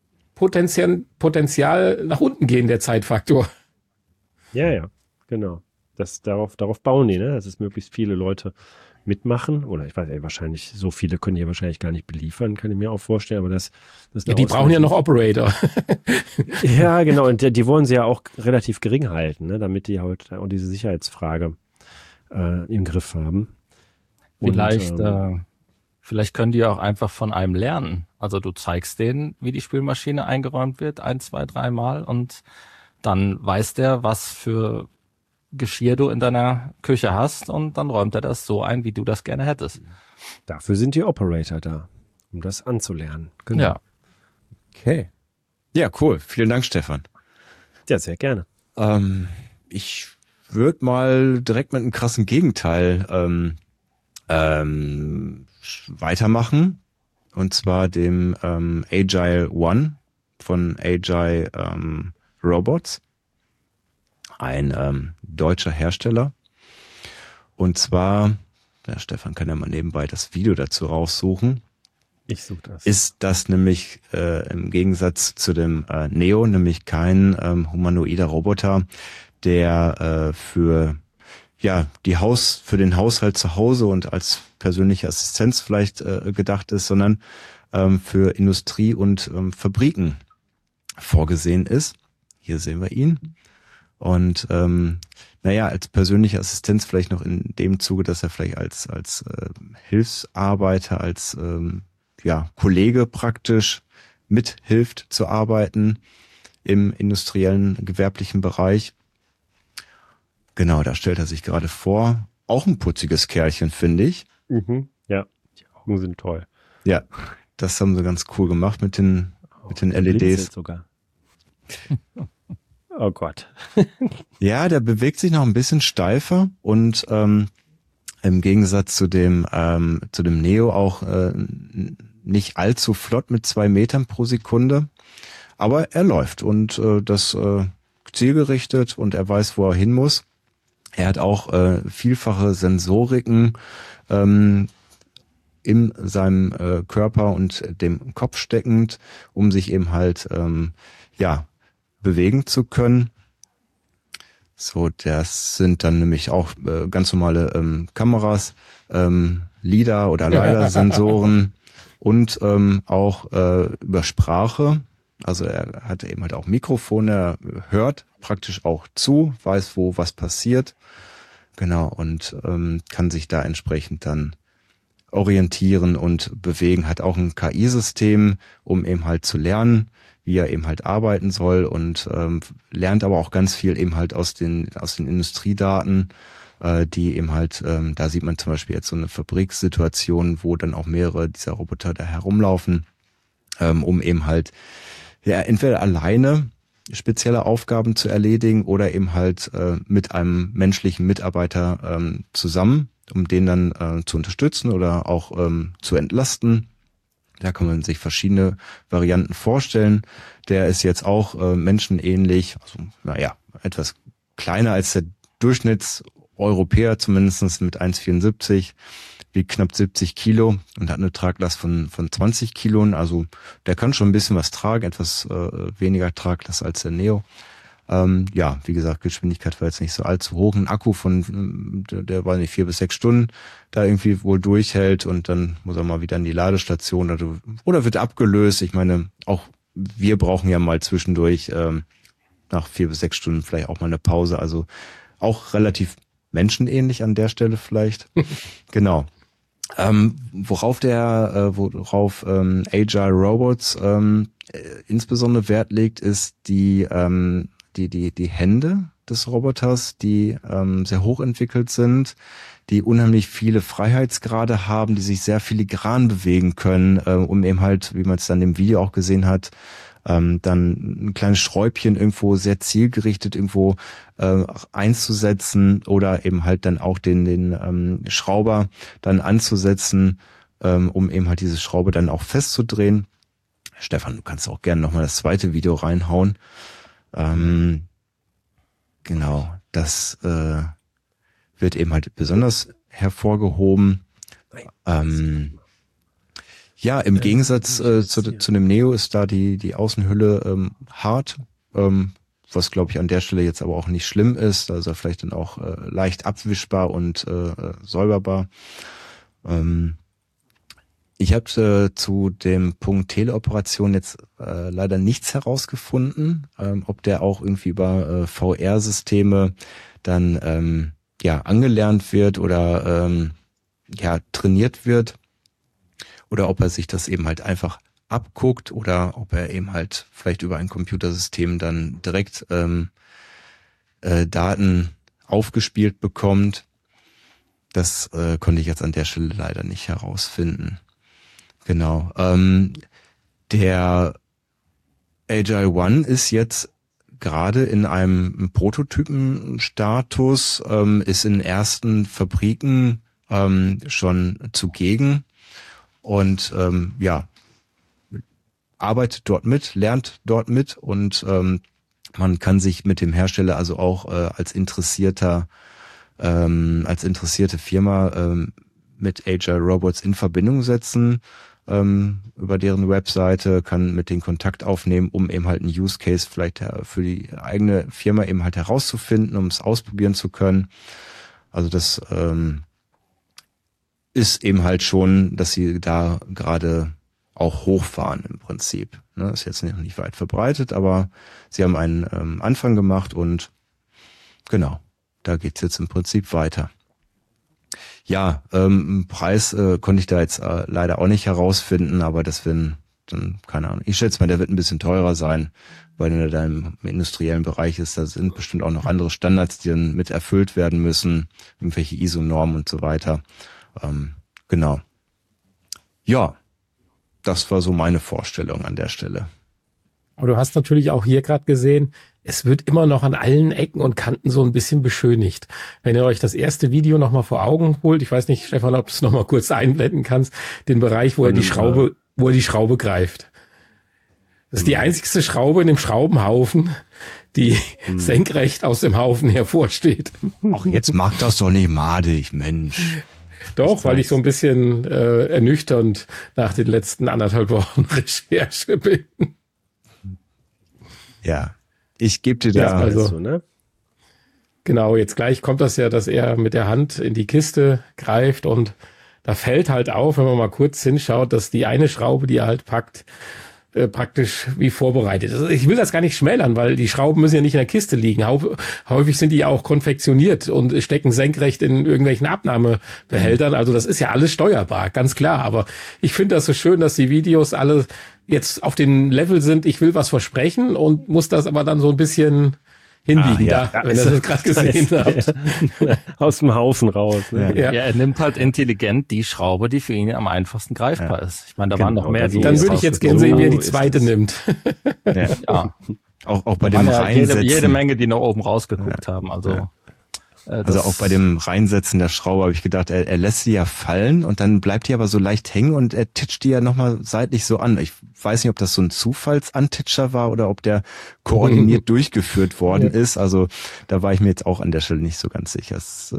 Potenzial nach unten gehen, der Zeitfaktor. Ja, genau. Darauf bauen die, ne? Dass es möglichst viele Leute mitmachen, oder ich weiß ja, wahrscheinlich, so viele können die wahrscheinlich gar nicht beliefern, kann ich mir auch vorstellen, aber das die brauchen ja noch Operator. Ja, genau, und die wollen sie ja auch relativ gering halten, ne, damit die halt auch diese Sicherheitsfrage im Griff haben. Vielleicht können die auch einfach von einem lernen. Also du zeigst denen, wie die Spülmaschine eingeräumt wird, 1, 2, 3 Mal, und dann weiß der, was für Geschirr du in deiner Küche hast, und dann räumt er das so ein, wie du das gerne hättest. Dafür sind die Operator da, um das anzulernen. Genau. Ja. Okay. Ja, cool. Vielen Dank, Stefan. Ja, sehr gerne. Ich würde mal direkt mit einem krassen Gegenteil weitermachen. Und zwar dem Agile One von Agile Robots. Ein deutscher Hersteller. Und zwar der Stefan kann ja mal nebenbei das Video dazu raussuchen, Ich suche das. ist das nämlich im Gegensatz zu dem Neo nämlich kein humanoider Roboter, der für den Haushalt zu Hause und als persönliche Assistenz vielleicht gedacht ist, sondern für Industrie und Fabriken vorgesehen ist. Hier sehen wir ihn. Und als persönliche Assistenz vielleicht noch in dem Zuge, dass er vielleicht als Hilfsarbeiter, als Kollege praktisch mithilft zu arbeiten im industriellen, gewerblichen Bereich. Genau, da stellt er sich gerade vor. Auch ein putziges Kerlchen, finde ich. Mhm. Ja, die Augen sind toll. Ja, das haben sie ganz cool gemacht mit den LEDs. Blinzelt sogar. Oh Gott. Ja, der bewegt sich noch ein bisschen steifer und im Gegensatz zu dem Neo auch nicht allzu flott mit 2 Metern pro Sekunde. Aber er läuft und das zielgerichtet und er weiß, wo er hin muss. Er hat auch vielfache Sensoriken in seinem Körper und dem Kopf steckend, um sich eben halt bewegen zu können. So, das sind dann nämlich auch ganz normale Kameras, LiDAR oder LiDAR-Sensoren und auch über Sprache. Also er hat eben halt auch Mikrofone, er hört praktisch auch zu, weiß, wo was passiert. Genau, und kann sich da entsprechend dann orientieren und bewegen, hat auch ein KI-System, um eben halt zu lernen, wie er eben halt arbeiten soll und lernt aber auch ganz viel eben halt aus den Industriedaten, die eben halt, da sieht man zum Beispiel jetzt so eine Fabrikssituation, wo dann auch mehrere dieser Roboter da herumlaufen, um eben halt entweder alleine spezielle Aufgaben zu erledigen oder eben halt mit einem menschlichen Mitarbeiter zusammen, um den dann zu unterstützen oder auch zu entlasten. Da kann man sich verschiedene Varianten vorstellen. Der ist jetzt auch menschenähnlich, also etwas kleiner als der Durchschnittseuropäer, zumindest mit 1,74, wiegt knapp 70 Kilo und hat eine Traglast von 20 Kiloen. Also der kann schon ein bisschen was tragen, etwas weniger Traglast als der Neo. Wie gesagt, Geschwindigkeit war jetzt nicht so allzu hoch. Ein Akku der war nicht 4 bis 6 Stunden da irgendwie wohl durchhält und dann muss er mal wieder in die Ladestation oder wird abgelöst. Ich meine, auch wir brauchen ja mal zwischendurch nach 4 bis 6 Stunden vielleicht auch mal eine Pause. Also auch relativ menschenähnlich an der Stelle vielleicht. Genau. Worauf Agile Robots insbesondere Wert legt, ist die Hände des Roboters, die sehr hoch entwickelt sind, die unheimlich viele Freiheitsgrade haben, die sich sehr filigran bewegen können, um eben halt, wie man es dann im Video auch gesehen hat, dann ein kleines Schräubchen irgendwo sehr zielgerichtet irgendwo einzusetzen oder eben halt dann auch den Schrauber dann anzusetzen, um eben halt diese Schraube dann auch festzudrehen. Stefan, du kannst auch gerne nochmal das zweite Video reinhauen. Genau, das wird eben halt besonders hervorgehoben. Im Gegensatz zu dem Neo ist da die Außenhülle hart, was glaube ich an der Stelle jetzt aber auch nicht schlimm ist, also vielleicht dann auch leicht abwischbar und säuberbar. Ich habe zu dem Punkt Teleoperation jetzt leider nichts herausgefunden, ob der auch irgendwie über VR-Systeme dann angelernt wird oder trainiert wird oder ob er sich das eben halt einfach abguckt oder ob er eben halt vielleicht über ein Computersystem dann direkt Daten aufgespielt bekommt. Das konnte ich jetzt an der Stelle leider nicht herausfinden. Genau. Der Agile One ist jetzt gerade in einem Prototypenstatus, ist in ersten Fabriken schon zugegen und arbeitet dort mit, lernt dort mit und man kann sich mit dem Hersteller also auch als interessierte Firma mit Agile Robots in Verbindung setzen über deren Webseite, kann mit denen Kontakt aufnehmen, um eben halt einen Use Case vielleicht für die eigene Firma eben halt herauszufinden, um es ausprobieren zu können. Also das ist eben halt schon, dass sie da gerade auch hochfahren im Prinzip. Ne, ist jetzt noch nicht weit verbreitet, aber sie haben einen Anfang gemacht und genau, da geht's jetzt im Prinzip weiter. Ja, Preis konnte ich da jetzt leider auch nicht herausfinden, aber das werden dann, keine Ahnung, ich schätze mal, der wird ein bisschen teurer sein, weil er da im industriellen Bereich ist. Da sind bestimmt auch noch andere Standards, die dann mit erfüllt werden müssen, irgendwelche ISO-Normen und so weiter. Genau. Ja, das war so meine Vorstellung an der Stelle. Aber du hast natürlich auch hier gerade gesehen, es wird immer noch an allen Ecken und Kanten so ein bisschen beschönigt. Wenn ihr euch das erste Video nochmal vor Augen holt, ich weiß nicht, Stefan, ob du es nochmal kurz einblenden kannst, den Bereich, wo er die Schraube greift. Das ist die einzigste Schraube in dem Schraubenhaufen, die senkrecht aus dem Haufen hervorsteht. Ach, jetzt macht das doch nicht madig, Mensch. Doch, weil ich so ein bisschen ernüchternd nach den letzten 1,5 Wochen Recherche bin. Ja, ich gebe dir da. Also, so, ne? Genau, jetzt gleich kommt das ja, dass er mit der Hand in die Kiste greift und da fällt halt auf, wenn man mal kurz hinschaut, dass die eine Schraube, die er halt packt, praktisch wie vorbereitet ist. Also ich will das gar nicht schmälern, weil die Schrauben müssen ja nicht in der Kiste liegen. Häufig sind die ja auch konfektioniert und stecken senkrecht in irgendwelchen Abnahmebehältern. Also das ist ja alles steuerbar, ganz klar. Aber ich finde das so schön, dass die Videos alle jetzt auf den Level sind, ich will was versprechen und muss das aber dann so ein bisschen hinbiegen, wenn ihr das gerade gesehen habt. Aus dem Haufen raus. Ne? Ja, er nimmt halt intelligent die Schraube, die für ihn am einfachsten greifbar ist. Ich meine, da waren noch mehr. Dann würde ich jetzt gerne sehen, wie er die zweite nimmt. Ja. Auch bei dem Reinsetzen. Jede Menge, die nach oben rausgeguckt haben. Also auch bei dem Reinsetzen der Schraube habe ich gedacht, er lässt sie ja fallen und dann bleibt die aber so leicht hängen und er titscht die ja nochmal seitlich so an. Ich weiß nicht, ob das so ein Zufallsantitscher war oder ob der koordiniert durchgeführt worden ist. Also da war ich mir jetzt auch an der Stelle nicht so ganz sicher.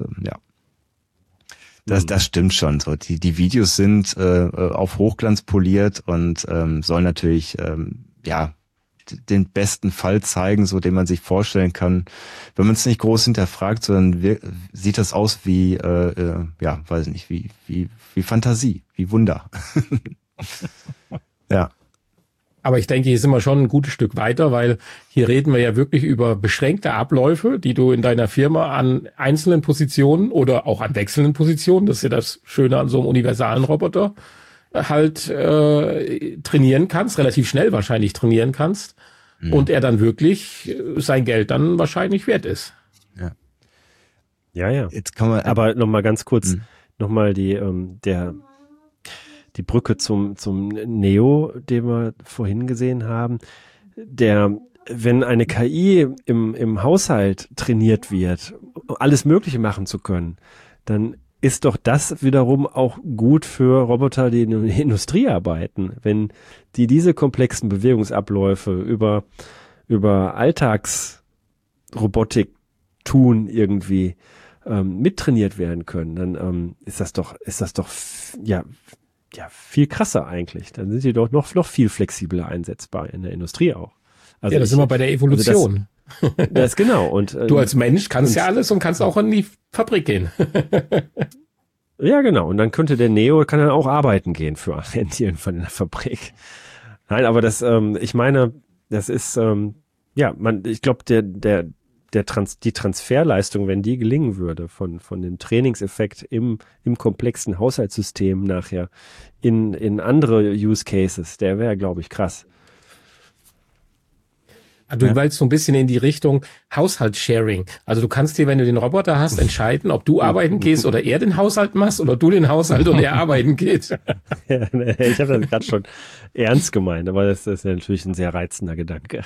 Das stimmt schon so. Die Videos sind auf Hochglanz poliert und sollen natürlich den besten Fall zeigen, so den man sich vorstellen kann. Wenn man es nicht groß hinterfragt, sondern sieht das aus wie, weiß nicht, wie Fantasie, wie Wunder. Ja. Aber ich denke, hier sind wir schon ein gutes Stück weiter, weil hier reden wir ja wirklich über beschränkte Abläufe, die du in deiner Firma an einzelnen Positionen oder auch an wechselnden Positionen, das ist ja das Schöne an so einem universalen Roboter, halt trainieren kannst, relativ schnell wahrscheinlich trainieren kannst und er dann wirklich sein Geld dann wahrscheinlich wert ist. Ja. Jetzt kann man, aber nochmal ganz kurz, nochmal die Brücke zum Neo, den wir vorhin gesehen haben, wenn eine KI im Haushalt trainiert wird, alles Mögliche machen zu können, dann ist doch das wiederum auch gut für Roboter, die in der Industrie arbeiten. Wenn die diese komplexen Bewegungsabläufe über Alltagsrobotik tun irgendwie mittrainiert werden können, dann ist das doch viel krasser eigentlich. Dann sind die doch noch viel flexibler einsetzbar in der Industrie auch. Also das sind wir bei der Evolution. Das genau. Und du als Mensch kannst ja alles und kannst auch in die Fabrik gehen. Ja, genau. Und dann könnte der Neo kann dann auch arbeiten gehen für irgendwann in der Fabrik. Nein, aber ich meine, das ist ich glaube, die Transferleistung, wenn die gelingen würde von dem Trainingseffekt im komplexen Haushaltssystem nachher in andere Use Cases, der wäre, glaube ich, krass. Du willst so ein bisschen in die Richtung Haushaltssharing. Also du kannst dir, wenn du den Roboter hast, entscheiden, ob du arbeiten gehst oder er den Haushalt machst oder du den Haushalt und er arbeiten geht. Ich habe das gerade schon ernst gemeint, aber das ist ja natürlich ein sehr reizender Gedanke.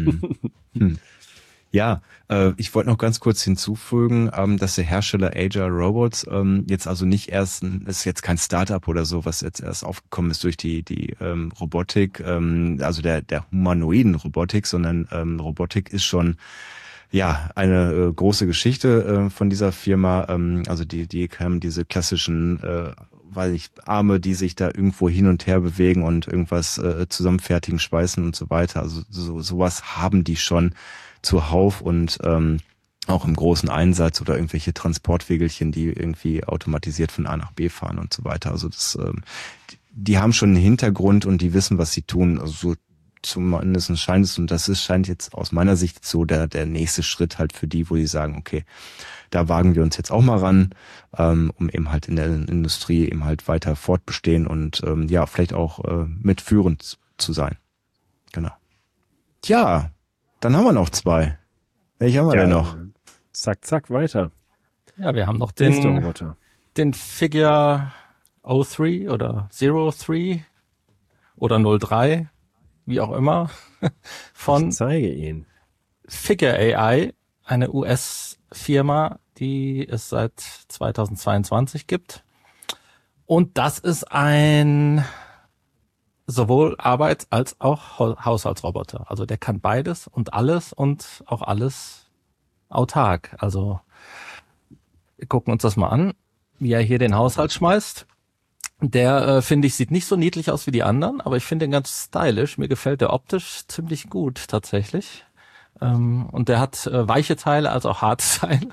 Ja, ich wollte noch ganz kurz hinzufügen, dass der Hersteller Agile Robots jetzt also nicht ist jetzt kein Startup oder so, was jetzt erst aufgekommen ist durch die Robotik, also der humanoiden Robotik, sondern Robotik ist schon eine große Geschichte von dieser Firma. Also die haben diese klassischen weiß ich, Arme, die sich da irgendwo hin und her bewegen und irgendwas zusammenfertigen, schweißen und so weiter. Also sowas haben die schon zuhauf und auch im großen Einsatz oder irgendwelche Transportwegelchen, die irgendwie automatisiert von A nach B fahren und so weiter. Also das, die haben schon einen Hintergrund und die wissen, was sie tun. Also so zumindest scheint es, und scheint jetzt aus meiner Sicht so der nächste Schritt halt für die, wo die sagen, okay, da wagen wir uns jetzt auch mal ran, um eben halt in der Industrie eben halt weiter fortbestehen und ja, vielleicht auch mitführend zu sein. Genau. Tja, dann haben wir noch 2. Welche haben wir denn noch? Zack, zack, weiter. Ja, wir haben noch Nächster Roboter. den Figure 03 oder 03 oder 03, wie auch immer, von Ich zeige ihn. Figure AI, eine US-Firma, die es seit 2022 gibt. Und das ist ein sowohl Arbeits- als auch Haushaltsroboter. Also der kann beides und auch alles autark. Also wir gucken uns das mal an, wie er hier den Haushalt schmeißt. Der, finde ich, sieht nicht so niedlich aus wie die anderen, aber ich finde den ganz stylisch. Mir gefällt der optisch ziemlich gut tatsächlich. Und der hat weiche Teile als auch harte Teile.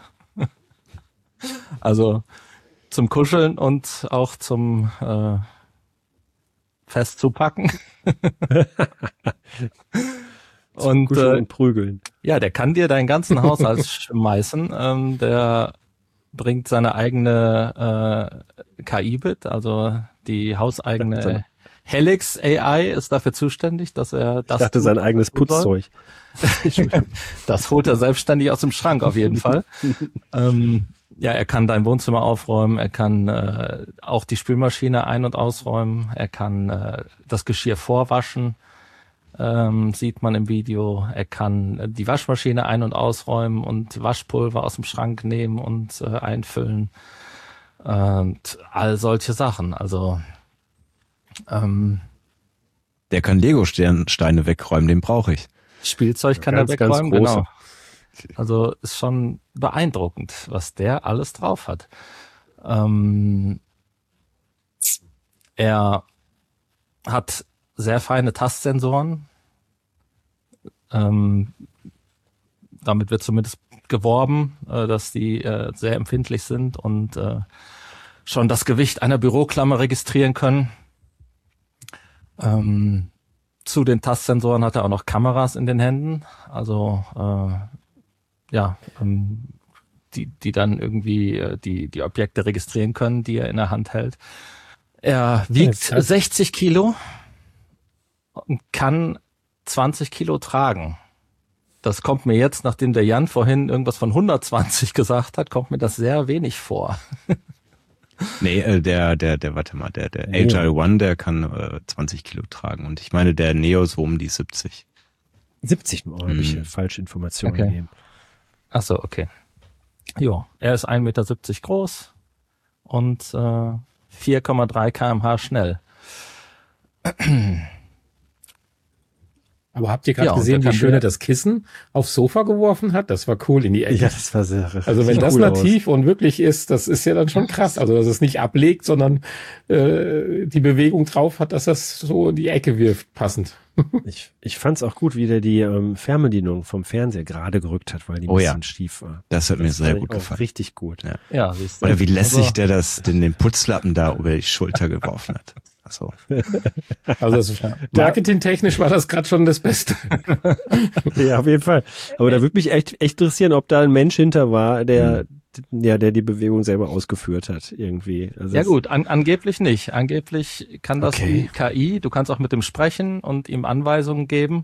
Also zum Kuscheln und auch zum Festzupacken. Und prügeln. Ja, der kann dir deinen ganzen Haushalt schmeißen. Der bringt seine eigene KI mit, also die hauseigene Helix AI ist dafür zuständig, dass er das. Ich dachte, sein eigenes Putzzeug. Das holt er selbstständig aus dem Schrank auf jeden Fall. Ja, er kann dein Wohnzimmer aufräumen, er kann auch die Spülmaschine ein- und ausräumen, er kann das Geschirr vorwaschen, sieht man im Video, er kann die Waschmaschine ein- und ausräumen und Waschpulver aus dem Schrank nehmen und einfüllen und all solche Sachen. Also der kann Lego-Steine wegräumen, den brauche ich. Spielzeug kann er wegräumen, genau. Also ist schon beeindruckend, was der alles drauf hat. Er hat sehr feine Tastsensoren. Damit wird zumindest geworben, dass die sehr empfindlich sind und schon das Gewicht einer Büroklammer registrieren können. Zu den Tastsensoren hat er auch noch Kameras in den Händen, also die dann irgendwie die Objekte registrieren können, die er in der Hand hält. Er wiegt 60 Kilo und kann 20 Kilo tragen. Das kommt mir jetzt, nachdem der Jan vorhin irgendwas von 120 gesagt hat, kommt mir das sehr wenig vor. Nee, warte mal, der Agile One, der kann 20 Kilo tragen. Und ich meine, der Neo so um die 70. 70 nur, habe ich falsche Informationen gegeben. Ach so, okay. Jo, er ist 1,70 Meter groß und 4,3 km/h schnell. Aber habt ihr gerade gesehen, wie schön er das Kissen aufs Sofa geworfen hat? Das war cool in die Ecke. Ja, das war sehr Also wenn das nativ und wirklich ist, das ist ja dann schon krass. Also dass es nicht ablegt, sondern die Bewegung drauf hat, dass das so in die Ecke wirft, passend. Ich fand's auch gut, wie der die Fernbedienung vom Fernseher gerade gerückt hat, weil die ein bisschen schief war. Das hat mir sehr gut gefallen. Richtig gut. Ja, oder wie lässig der den Putzlappen da über die Schulter geworfen hat. So. Also marketingtechnisch war das gerade schon das Beste. Ja, auf jeden Fall. Aber da würde mich echt interessieren, ob da ein Mensch hinter war, der die Bewegung selber ausgeführt hat irgendwie. Also ja gut, angeblich nicht. Angeblich kann das die KI. Du kannst auch mit dem sprechen und ihm Anweisungen geben.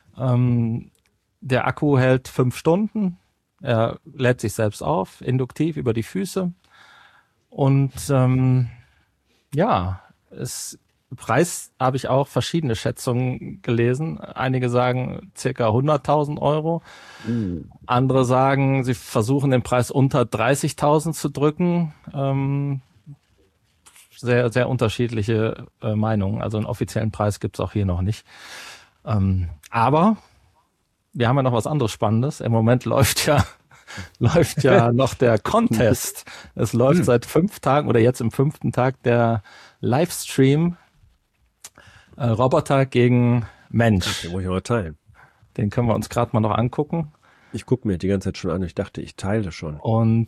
Der Akku hält 5 Stunden. Er lädt sich selbst auf, induktiv über die Füße. Und Preis habe ich auch verschiedene Schätzungen gelesen. Einige sagen circa 100.000 Euro. Andere sagen, sie versuchen den Preis unter 30.000 zu drücken. Sehr, sehr unterschiedliche Meinungen. Also einen offiziellen Preis gibt's auch hier noch nicht. Aber wir haben ja noch was anderes Spannendes. Im Moment läuft ja läuft ja noch der Contest. Es läuft seit 5 Tagen oder jetzt im 5. Tag der Livestream Roboter gegen Mensch. Den muss ich mal teilen. Den können wir uns gerade mal noch angucken. Ich gucke mir die ganze Zeit schon an. Ich dachte, ich teile schon. Und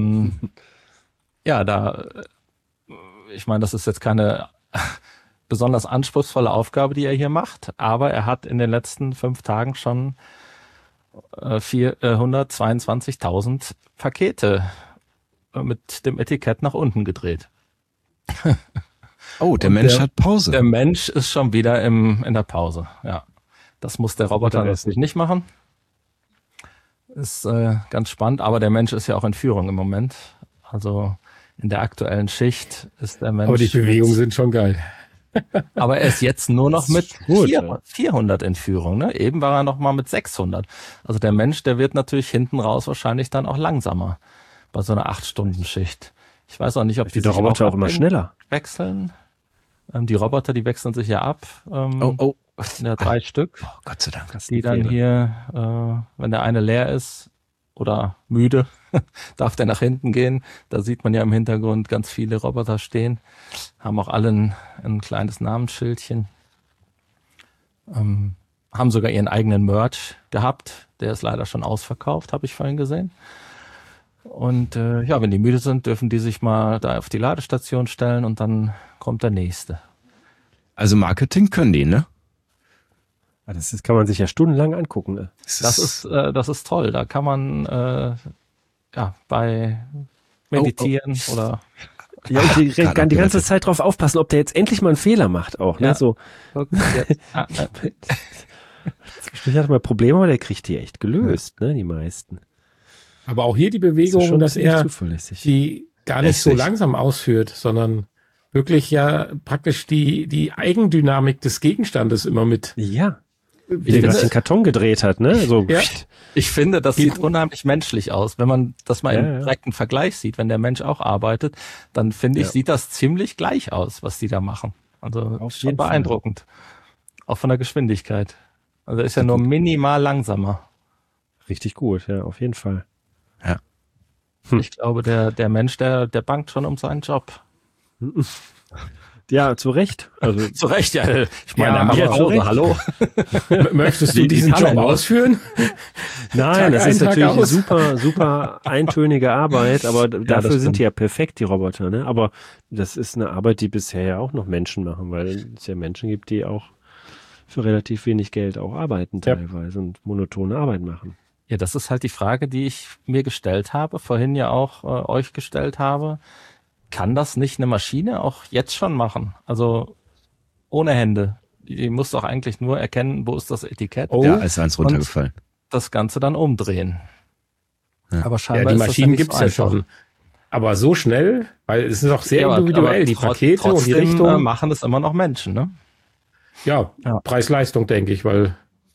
ich meine, das ist jetzt keine besonders anspruchsvolle Aufgabe, die er hier macht, aber er hat in den letzten 5 Tagen schon 422.000 Pakete mit dem Etikett nach unten gedreht. Oh, der Mensch hat Pause. Der Mensch ist schon wieder in der Pause, ja. Das muss der Roboter natürlich nicht machen. Ist ganz spannend, aber der Mensch ist ja auch in Führung im Moment. Also in der aktuellen Schicht ist der Mensch... Aber die Bewegungen sind schon geil. Aber er ist jetzt nur noch mit gut, 400 in Führung. Ne? Eben war er noch mal mit 600. Also der Mensch, der wird natürlich hinten raus wahrscheinlich dann auch langsamer bei so einer 8-Stunden-Schicht. Ich weiß auch nicht, ob die der Roboter auch immer schneller wechseln. Die Roboter, die wechseln sich ja ab. Ja, 3 Stück. Oh, Gott sei Dank. Die dann hier, wenn der eine leer ist oder müde, darf der nach hinten gehen. Da sieht man ja im Hintergrund ganz viele Roboter stehen. Haben auch alle ein kleines Namensschildchen. Haben sogar ihren eigenen Merch gehabt. Der ist leider schon ausverkauft, habe ich vorhin gesehen. Und wenn die müde sind, dürfen die sich mal da auf die Ladestation stellen und dann kommt der nächste. Also Marketing können die, ne? Das kann man sich ja stundenlang angucken. Ne? Das ist toll. Da kann man bei meditieren oder ja, und die ganze Zeit drauf aufpassen, ob der jetzt endlich mal einen Fehler macht auch. Ne? Ja. So. Ich hatte mal Probleme, aber der kriegt die echt gelöst, ne? Die meisten. Aber auch hier die Bewegung, dass er die gar nicht so langsam ausführt, sondern wirklich ja praktisch die Eigendynamik des Gegenstandes immer mit. Ja. Wie der gerade den Karton gedreht hat, ne? So. Ja. Ich finde, das sieht unheimlich menschlich aus. Wenn man das mal im direkten Vergleich sieht, wenn der Mensch auch arbeitet, dann finde ich, sieht das ziemlich gleich aus, was die da machen. Also schon beeindruckend. Auch von der Geschwindigkeit. Also ist ja nur minimal langsamer. Richtig gut, ja, auf jeden Fall. Ja. Ich glaube, der Mensch, der bangt schon um seinen Job. Ja, zu Recht. Also zu Recht, ja. Ich meine, Ja, ja, aber hallo. Möchtest du diesen Job ausführen? Nein, das Tag ist ein, Tag natürlich aus. super eintönige Arbeit, aber dafür das sind die ja perfekt, die Roboter, ne? Aber das ist eine Arbeit, die bisher ja auch noch Menschen machen, weil es ja Menschen gibt, die auch für relativ wenig Geld auch arbeiten teilweise und monotone Arbeit machen. Ja, das ist halt die Frage, die ich mir gestellt habe, vorhin ja auch euch gestellt habe. Kann das nicht eine Maschine auch jetzt schon machen? Also ohne Hände. Die muss doch eigentlich nur erkennen, wo ist das Etikett. Ja, ist eins runtergefallen. Das Ganze dann umdrehen. Ja. Aber Ja, scheinbar die ist Maschinen das gibt's ja ja nicht so einfach. schon. Aber so schnell, weil es ist auch sehr Ja, individuell, aber die Pakete und die trotzdem, Richtung. machen es immer noch Menschen, ne? Ja, Preis-Leistung, denke ich, weil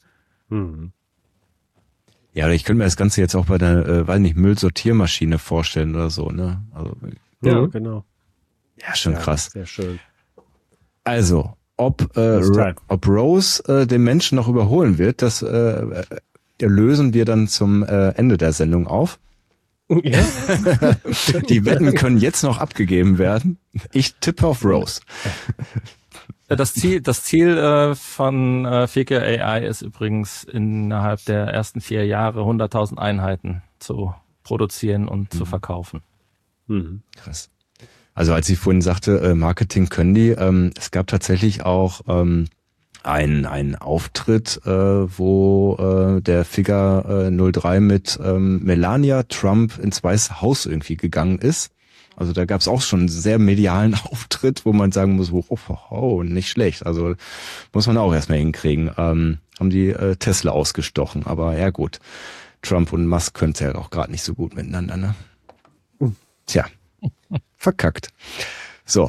Ja, oder ich könnte mir das Ganze jetzt auch bei der, Müllsortiermaschine vorstellen oder so, ne? Also, Ja, genau. ja, schon krass. Sehr schön. Also, ob time. Rose den Menschen noch überholen wird, das lösen wir dann zum Ende der Sendung auf. Ja? Die Wetten können jetzt noch abgegeben werden. Ich tippe auf Rose. Das Ziel von Figure AI ist übrigens innerhalb der ersten 4 Jahre 100.000 Einheiten zu produzieren und zu verkaufen. Mhm. Krass. Also als ich vorhin sagte, Marketing können die, es gab tatsächlich auch einen Auftritt, wo der Figure 03 mit Melania Trump ins Weiße Haus irgendwie gegangen ist. Also da gab es auch schon einen sehr medialen Auftritt, wo man sagen muss, nicht schlecht. Also muss man auch erstmal hinkriegen. Haben die Tesla ausgestochen, aber ja gut. Trump und Musk können es ja auch gerade nicht so gut miteinander, ne? Tja, verkackt. So.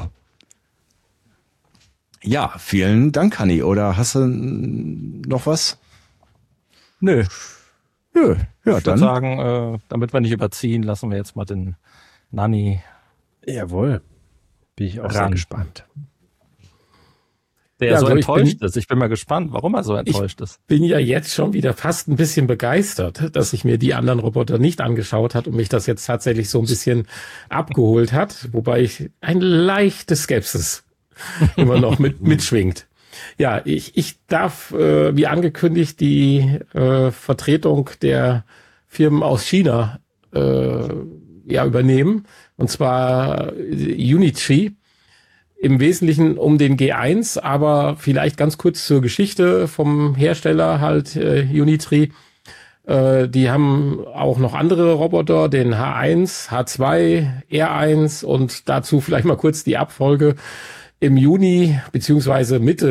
Ja, vielen Dank, Hanni. Oder hast du noch was? Nö. Nö. Ja, Ich würde dann. sagen, damit wir nicht überziehen, lassen wir jetzt mal den Nanni. Jawohl. Bin ich auch sehr Ran. gespannt. der so enttäuscht ist. Ich bin mal gespannt, warum er so enttäuscht ist. Bin ja jetzt schon wieder fast ein bisschen begeistert, dass ich mir die anderen Roboter nicht angeschaut hat und mich das jetzt tatsächlich so ein bisschen abgeholt hat, wobei ich eine leichte Skepsis immer noch mitschwingt. Ja, ich darf, wie angekündigt, die Vertretung der Firmen aus China übernehmen, und zwar Unitree. Im Wesentlichen um den G1, aber vielleicht ganz kurz zur Geschichte vom Hersteller halt Unitree. Die haben auch noch andere Roboter, den H1, H2, R1 und dazu vielleicht mal kurz die Abfolge. Im Juni beziehungsweise Mitte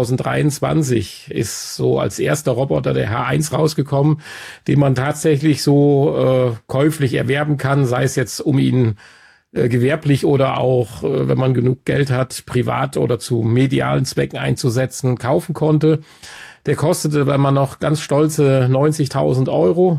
2023 ist so als erster Roboter der H1 rausgekommen, den man tatsächlich so käuflich erwerben kann, sei es jetzt um ihn gewerblich oder auch, wenn man genug Geld hat, privat oder zu medialen Zwecken einzusetzen, kaufen konnte. Der kostete, wenn man noch ganz stolze 90.000 Euro,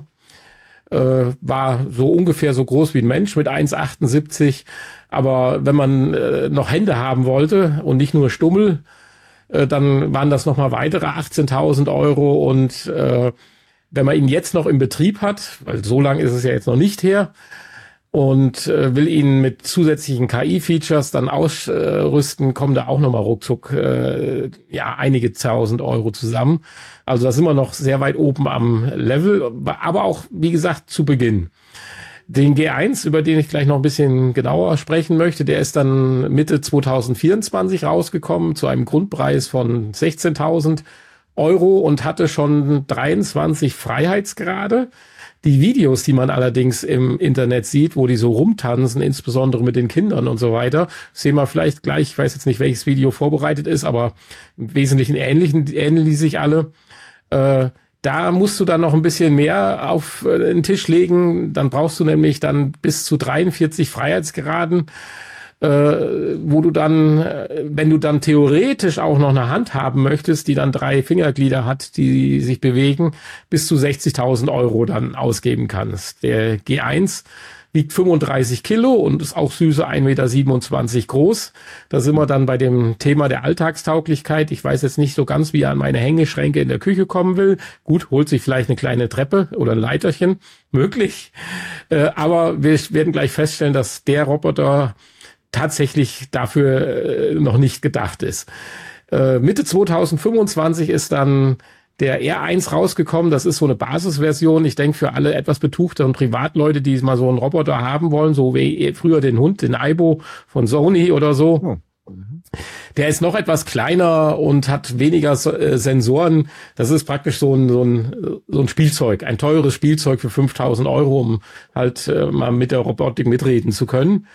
war so ungefähr so groß wie ein Mensch mit 1,78. Aber wenn man noch Hände haben wollte und nicht nur Stummel, dann waren das nochmal weitere 18.000 Euro. Und wenn man ihn jetzt noch im Betrieb hat, weil so lang ist es ja jetzt noch nicht her, und will ihn mit zusätzlichen KI-Features dann ausrüsten, kommen da auch nochmal ruckzuck einige 1.000 Euro zusammen. Also da sind wir noch sehr weit oben am Level, aber auch, wie gesagt, zu Beginn. Den G1, über den ich gleich noch ein bisschen genauer sprechen möchte, der ist dann Mitte 2024 rausgekommen zu einem Grundpreis von 16.000 Euro und hatte schon 23 Freiheitsgrade. Die Videos, die man allerdings im Internet sieht, wo die so rumtanzen, insbesondere mit den Kindern und so weiter, sehen wir vielleicht gleich, ich weiß jetzt nicht, welches Video vorbereitet ist, aber im Wesentlichen ähneln die sich alle. Da musst du dann noch ein bisschen mehr auf den Tisch legen. Dann brauchst du nämlich dann bis zu 43 Freiheitsgraden, wo du dann, wenn du dann theoretisch auch noch eine Hand haben möchtest, die dann 3 Fingerglieder hat, die sich bewegen, bis zu 60.000 Euro dann ausgeben kannst. Der G1 wiegt 35 Kilo und ist auch süße 1,27 Meter groß. Da sind wir dann bei dem Thema der Alltagstauglichkeit. Ich weiß jetzt nicht so ganz, wie er an meine Hängeschränke in der Küche kommen will. Gut, holt sich vielleicht eine kleine Treppe oder ein Leiterchen, möglich. Aber wir werden gleich feststellen, dass der Roboter tatsächlich dafür noch nicht gedacht ist. Mitte 2025 ist dann der R1 rausgekommen. Das ist so eine Basisversion. Ich denke, für alle etwas betuchteren Privatleute, die mal so einen Roboter haben wollen, so wie früher den Hund, den Aibo von Sony oder so. Der ist noch etwas kleiner und hat weniger Sensoren. Das ist praktisch so ein Spielzeug, ein teures Spielzeug für 5.000 Euro, um halt mal mit der Robotik mitreden zu können.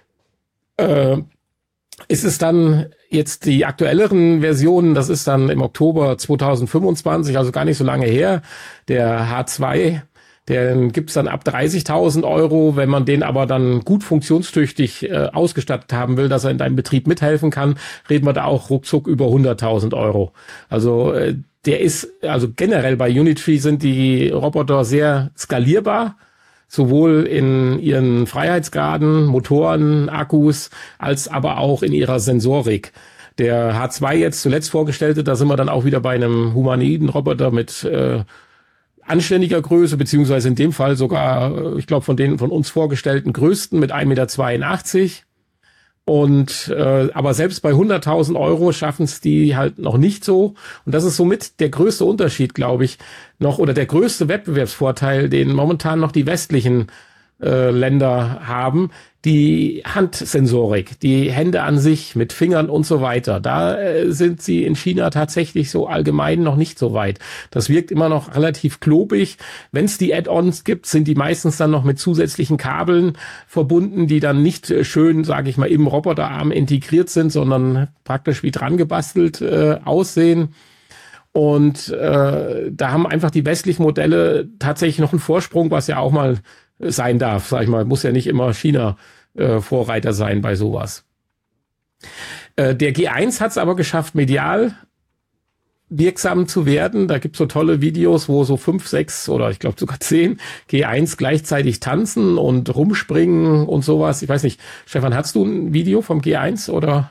Ist es dann jetzt die aktuelleren Versionen, das ist dann im Oktober 2025, also gar nicht so lange her, der H2, den gibt's dann ab 30.000 Euro, wenn man den aber dann gut funktionstüchtig ausgestattet haben will, dass er in deinem Betrieb mithelfen kann, reden wir da auch ruckzuck über 100.000 Euro. Also der ist, also generell bei Unitree sind die Roboter sehr skalierbar, sowohl in ihren Freiheitsgraden, Motoren, Akkus, als aber auch in ihrer Sensorik. Der H2 jetzt zuletzt vorgestellte, da sind wir dann auch wieder bei einem humanoiden Roboter mit anständiger Größe, beziehungsweise in dem Fall sogar, ich glaube, von den von uns vorgestellten größten mit 1,82 Meter. Und aber selbst bei 100.000 Euro schaffen es die halt noch nicht so. Und das ist somit der größte Unterschied, glaube ich, noch, oder der größte Wettbewerbsvorteil, den momentan noch die westlichen Länder haben, die Handsensorik, die Hände an sich mit Fingern und so weiter. Da sind sie in China tatsächlich so allgemein noch nicht so weit. Das wirkt immer noch relativ klobig. Wenn es die Add-ons gibt, sind die meistens dann noch mit zusätzlichen Kabeln verbunden, die dann nicht schön, sage ich mal, im Roboterarm integriert sind, sondern praktisch wie dran gebastelt aussehen. Und da haben einfach die westlichen Modelle tatsächlich noch einen Vorsprung, was ja auch mal sein darf, sag ich mal. Muss ja nicht immer China Vorreiter sein bei sowas. Der G1 hat es aber geschafft, medial wirksam zu werden. Da gibt's so tolle Videos, wo so 5, 6 oder ich glaube sogar 10 G1 gleichzeitig tanzen und rumspringen und sowas. Ich weiß nicht, Stefan, hast du ein Video vom G1 oder?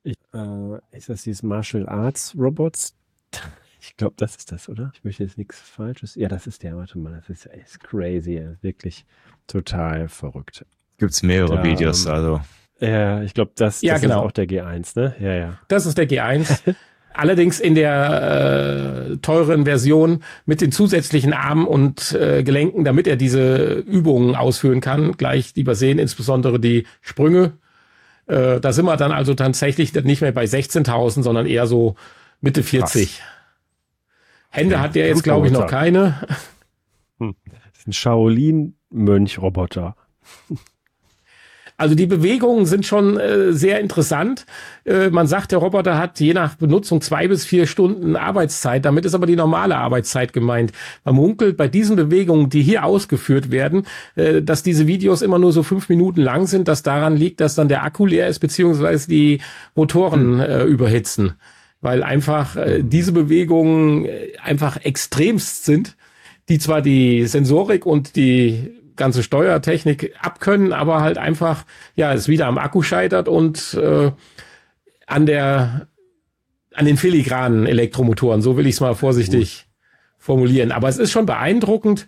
Ist das dieses Martial Arts Robots? Ich glaube, das ist das, oder? Ich möchte jetzt nichts Falsches. Ja, das ist der. Warte mal, das ist crazy. Wirklich total verrückt. Gibt's mehrere Videos, also. Ja, ich glaube, das genau. ist auch der G1, ne? Ja. Das ist der G1. Allerdings in der teuren Version mit den zusätzlichen Armen und Gelenken, damit er diese Übungen ausführen kann. Gleich lieber sehen, insbesondere die Sprünge. Da sind wir dann also tatsächlich nicht mehr bei 16.000, sondern eher so Mitte 40. Krass. Hände hat der jetzt, glaube ich, noch keine. Das ist ein Shaolin-Mönch-Roboter. Also die Bewegungen sind schon sehr interessant. Man sagt, der Roboter hat je nach Benutzung 2 bis 4 Stunden Arbeitszeit. Damit ist aber die normale Arbeitszeit gemeint. Man munkelt bei diesen Bewegungen, die hier ausgeführt werden, dass diese Videos immer nur so 5 Minuten lang sind, das daran liegt, dass dann der Akku leer ist, beziehungsweise die Motoren überhitzen. Weil einfach diese Bewegungen einfach extremst sind, die zwar die Sensorik und die ganze Steuertechnik abkönnen, aber halt einfach, ja, es wieder am Akku scheitert und an den filigranen Elektromotoren, so will ich es mal vorsichtig formulieren. Aber es ist schon beeindruckend.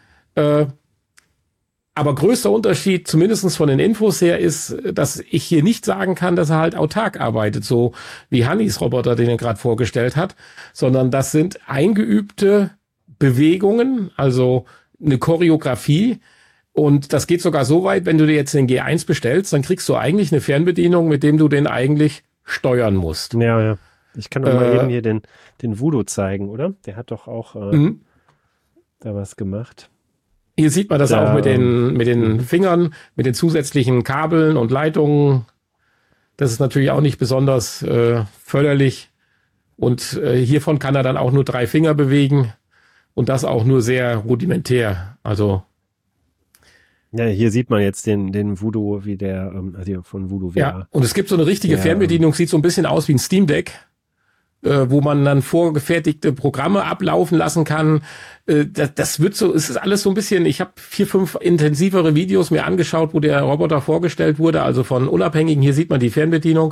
Aber größter Unterschied, zumindest von den Infos her, ist, dass ich hier nicht sagen kann, dass er halt autark arbeitet, so wie Hannys Roboter, den er gerade vorgestellt hat, sondern das sind eingeübte Bewegungen, also eine Choreografie. Und das geht sogar so weit, wenn du dir jetzt den G1 bestellst, dann kriegst du eigentlich eine Fernbedienung, mit dem du den eigentlich steuern musst. Ja. Ich kann doch mal eben hier den Voodoo zeigen, oder? Der hat doch auch da was gemacht. Hier sieht man das auch mit den Fingern, mit den zusätzlichen Kabeln und Leitungen. Das ist natürlich auch nicht besonders förderlich. Und hiervon kann er dann auch nur 3 Finger bewegen. Und das auch nur sehr rudimentär. Also. Ja, hier sieht man jetzt den Voodoo, wie der, also von Voodoo VR. Ja, und es gibt so eine richtige Fernbedienung, sieht so ein bisschen aus wie ein Steam Deck, wo man dann vorgefertigte Programme ablaufen lassen kann. Das wird so, es ist alles so ein bisschen, ich habe 4, 5 intensivere Videos mir angeschaut, wo der Roboter vorgestellt wurde, also von Unabhängigen. Hier sieht man die Fernbedienung.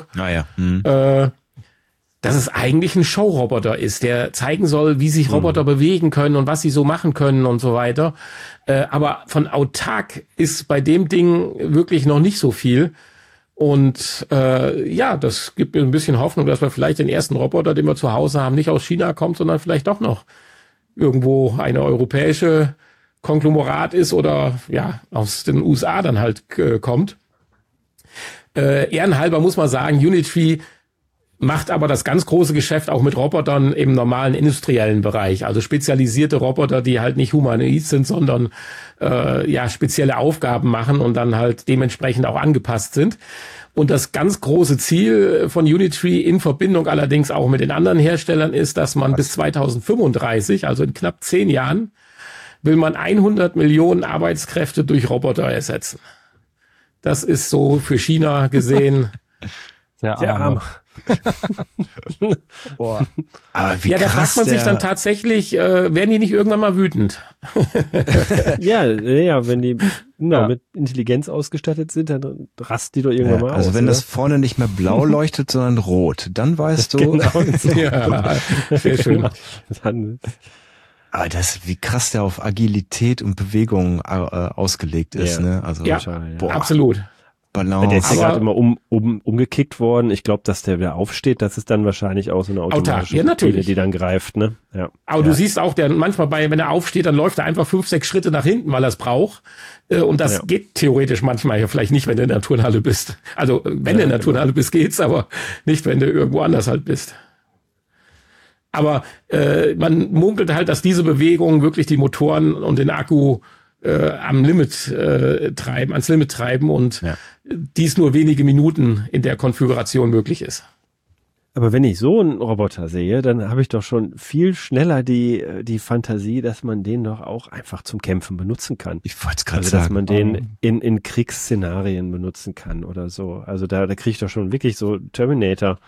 Dass es eigentlich ein Showroboter ist, der zeigen soll, wie sich Roboter bewegen können und was sie so machen können und so weiter. Aber von autark ist bei dem Ding wirklich noch nicht so viel. Und das gibt mir ein bisschen Hoffnung, dass wir vielleicht den ersten Roboter, den wir zu Hause haben, nicht aus China kommt, sondern vielleicht doch noch irgendwo eine europäische Konglomerat ist oder ja aus den USA dann halt kommt. Ehrenhalber muss man sagen, Unitree macht aber das ganz große Geschäft auch mit Robotern im normalen industriellen Bereich. Also spezialisierte Roboter, die halt nicht humanoid sind, sondern spezielle Aufgaben machen und dann halt dementsprechend auch angepasst sind. Und das ganz große Ziel von Unitree in Verbindung allerdings auch mit den anderen Herstellern ist, dass man bis 2035, also in knapp 10 Jahren, will man 100 Millionen Arbeitskräfte durch Roboter ersetzen. Das ist so für China gesehen sehr arm. Boah. Aber wie da krass fragt man sich dann tatsächlich, werden die nicht irgendwann mal wütend? ja, wenn die mit Intelligenz ausgestattet sind, dann rasten die doch irgendwann mal aus. Also wenn das vorne nicht mehr blau leuchtet, sondern rot, dann weißt du. Genau. Ja, sehr schön. Aber wie krass der auf Agilität und Bewegung ausgelegt ist, ne? Also absolut. Balance. Der ist ja gerade immer umgekickt worden. Ich glaube, dass der wieder aufsteht, das ist dann wahrscheinlich auch so eine automatische Pille, die dann greift, ne? Ja. Aber du siehst auch, der manchmal wenn er aufsteht, dann läuft er einfach 5, 6 Schritte nach hinten, weil er es braucht. Und das geht theoretisch manchmal ja vielleicht nicht, wenn du in der Turnhalle bist. Also wenn du in der Turnhalle bist, geht's, aber nicht, wenn du irgendwo anders halt bist. Aber man munkelt halt, dass diese Bewegungen wirklich die Motoren und den Akku ans Limit treiben und dies nur wenige Minuten in der Konfiguration möglich ist. Aber wenn ich so einen Roboter sehe, dann habe ich doch schon viel schneller die Fantasie, dass man den doch auch einfach zum Kämpfen benutzen kann. Ich wollte es gerade sagen. Dass man den in Kriegsszenarien benutzen kann oder so. Also da kriege ich doch schon wirklich so Terminator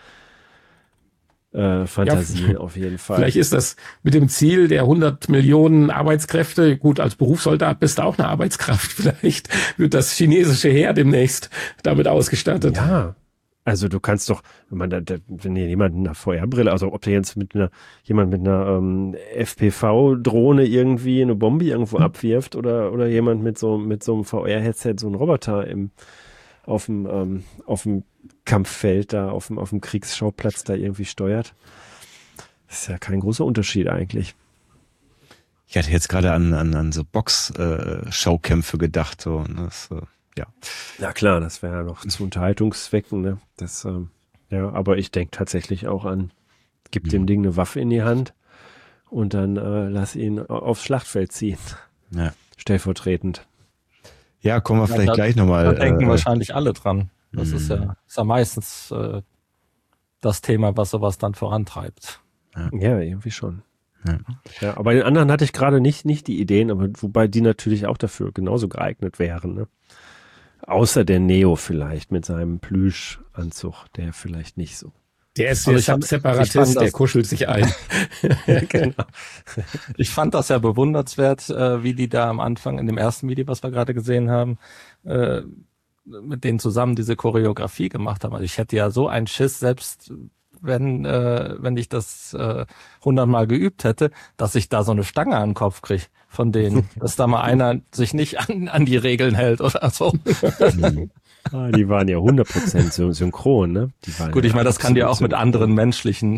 Fantasien auf jeden Fall. Vielleicht ist das mit dem Ziel der 100 Millionen Arbeitskräfte, gut, als Berufssoldat bist du auch eine Arbeitskraft, vielleicht wird das chinesische Heer demnächst damit ausgestattet. Ja, Also du kannst doch, wenn jemand mit einer VR-Brille, also ob der jetzt jemand mit einer FPV-Drohne irgendwie eine Bombe irgendwo abwirft oder jemand mit so einem VR-Headset so einen Roboter auf dem Kampffeld da, auf dem Kriegsschauplatz da irgendwie steuert. Das ist ja kein großer Unterschied eigentlich. Ich hatte jetzt gerade an so Box-Showkämpfe gedacht, so, ne? Ja. Ja klar, das wäre ja noch zu Unterhaltungszwecken, ne? Das, ja, aber ich denke tatsächlich auch an, gib dem Ding eine Waffe in die Hand und dann lass ihn aufs Schlachtfeld ziehen. Ja. Stellvertretend. Ja, kommen wir vielleicht gleich nochmal. Da denken wahrscheinlich alle dran. Das ist ja meistens das Thema, was sowas dann vorantreibt. Ja, irgendwie schon. Ja, aber den anderen hatte ich gerade nicht die Ideen, aber wobei die natürlich auch dafür genauso geeignet wären, ne? Außer der Neo vielleicht mit seinem Plüschanzug, der vielleicht nicht so. Der ist Separatist, der kuschelt sich ein. Genau. Ich fand das ja bewundernswert, wie die da am Anfang in dem ersten Video, was wir gerade gesehen haben, mit denen zusammen diese Choreografie gemacht haben. Also ich hätte ja so einen Schiss, selbst wenn ich das 100-mal geübt hätte, dass ich da so eine Stange an den Kopf kriege von denen, dass da mal einer sich nicht an die Regeln hält oder so. Die waren ja 100% synchron, ne? Gut, ich meine, das kann ja auch mit anderen menschlichen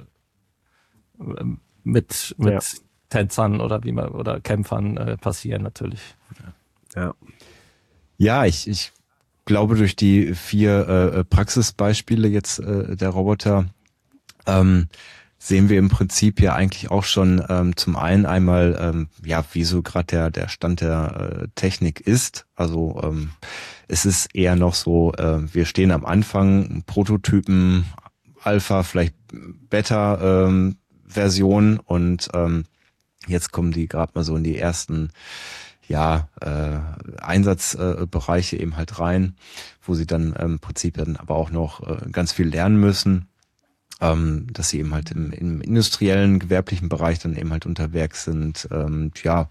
mit Tänzern oder Kämpfern passieren natürlich. Ja, ich glaube, durch die 4 Praxisbeispiele jetzt der Roboter sehen wir im Prinzip ja eigentlich auch schon zum einen einmal, wie so gerade der Stand der Technik ist. Also es ist eher noch so, wir stehen am Anfang, Prototypen, Alpha, vielleicht Beta-Version und jetzt kommen die gerade mal so in die ersten Einsatzbereiche eben halt rein, wo sie dann im Prinzip dann aber auch noch ganz viel lernen müssen, dass sie eben halt im industriellen, gewerblichen Bereich dann eben halt unterwegs sind, oder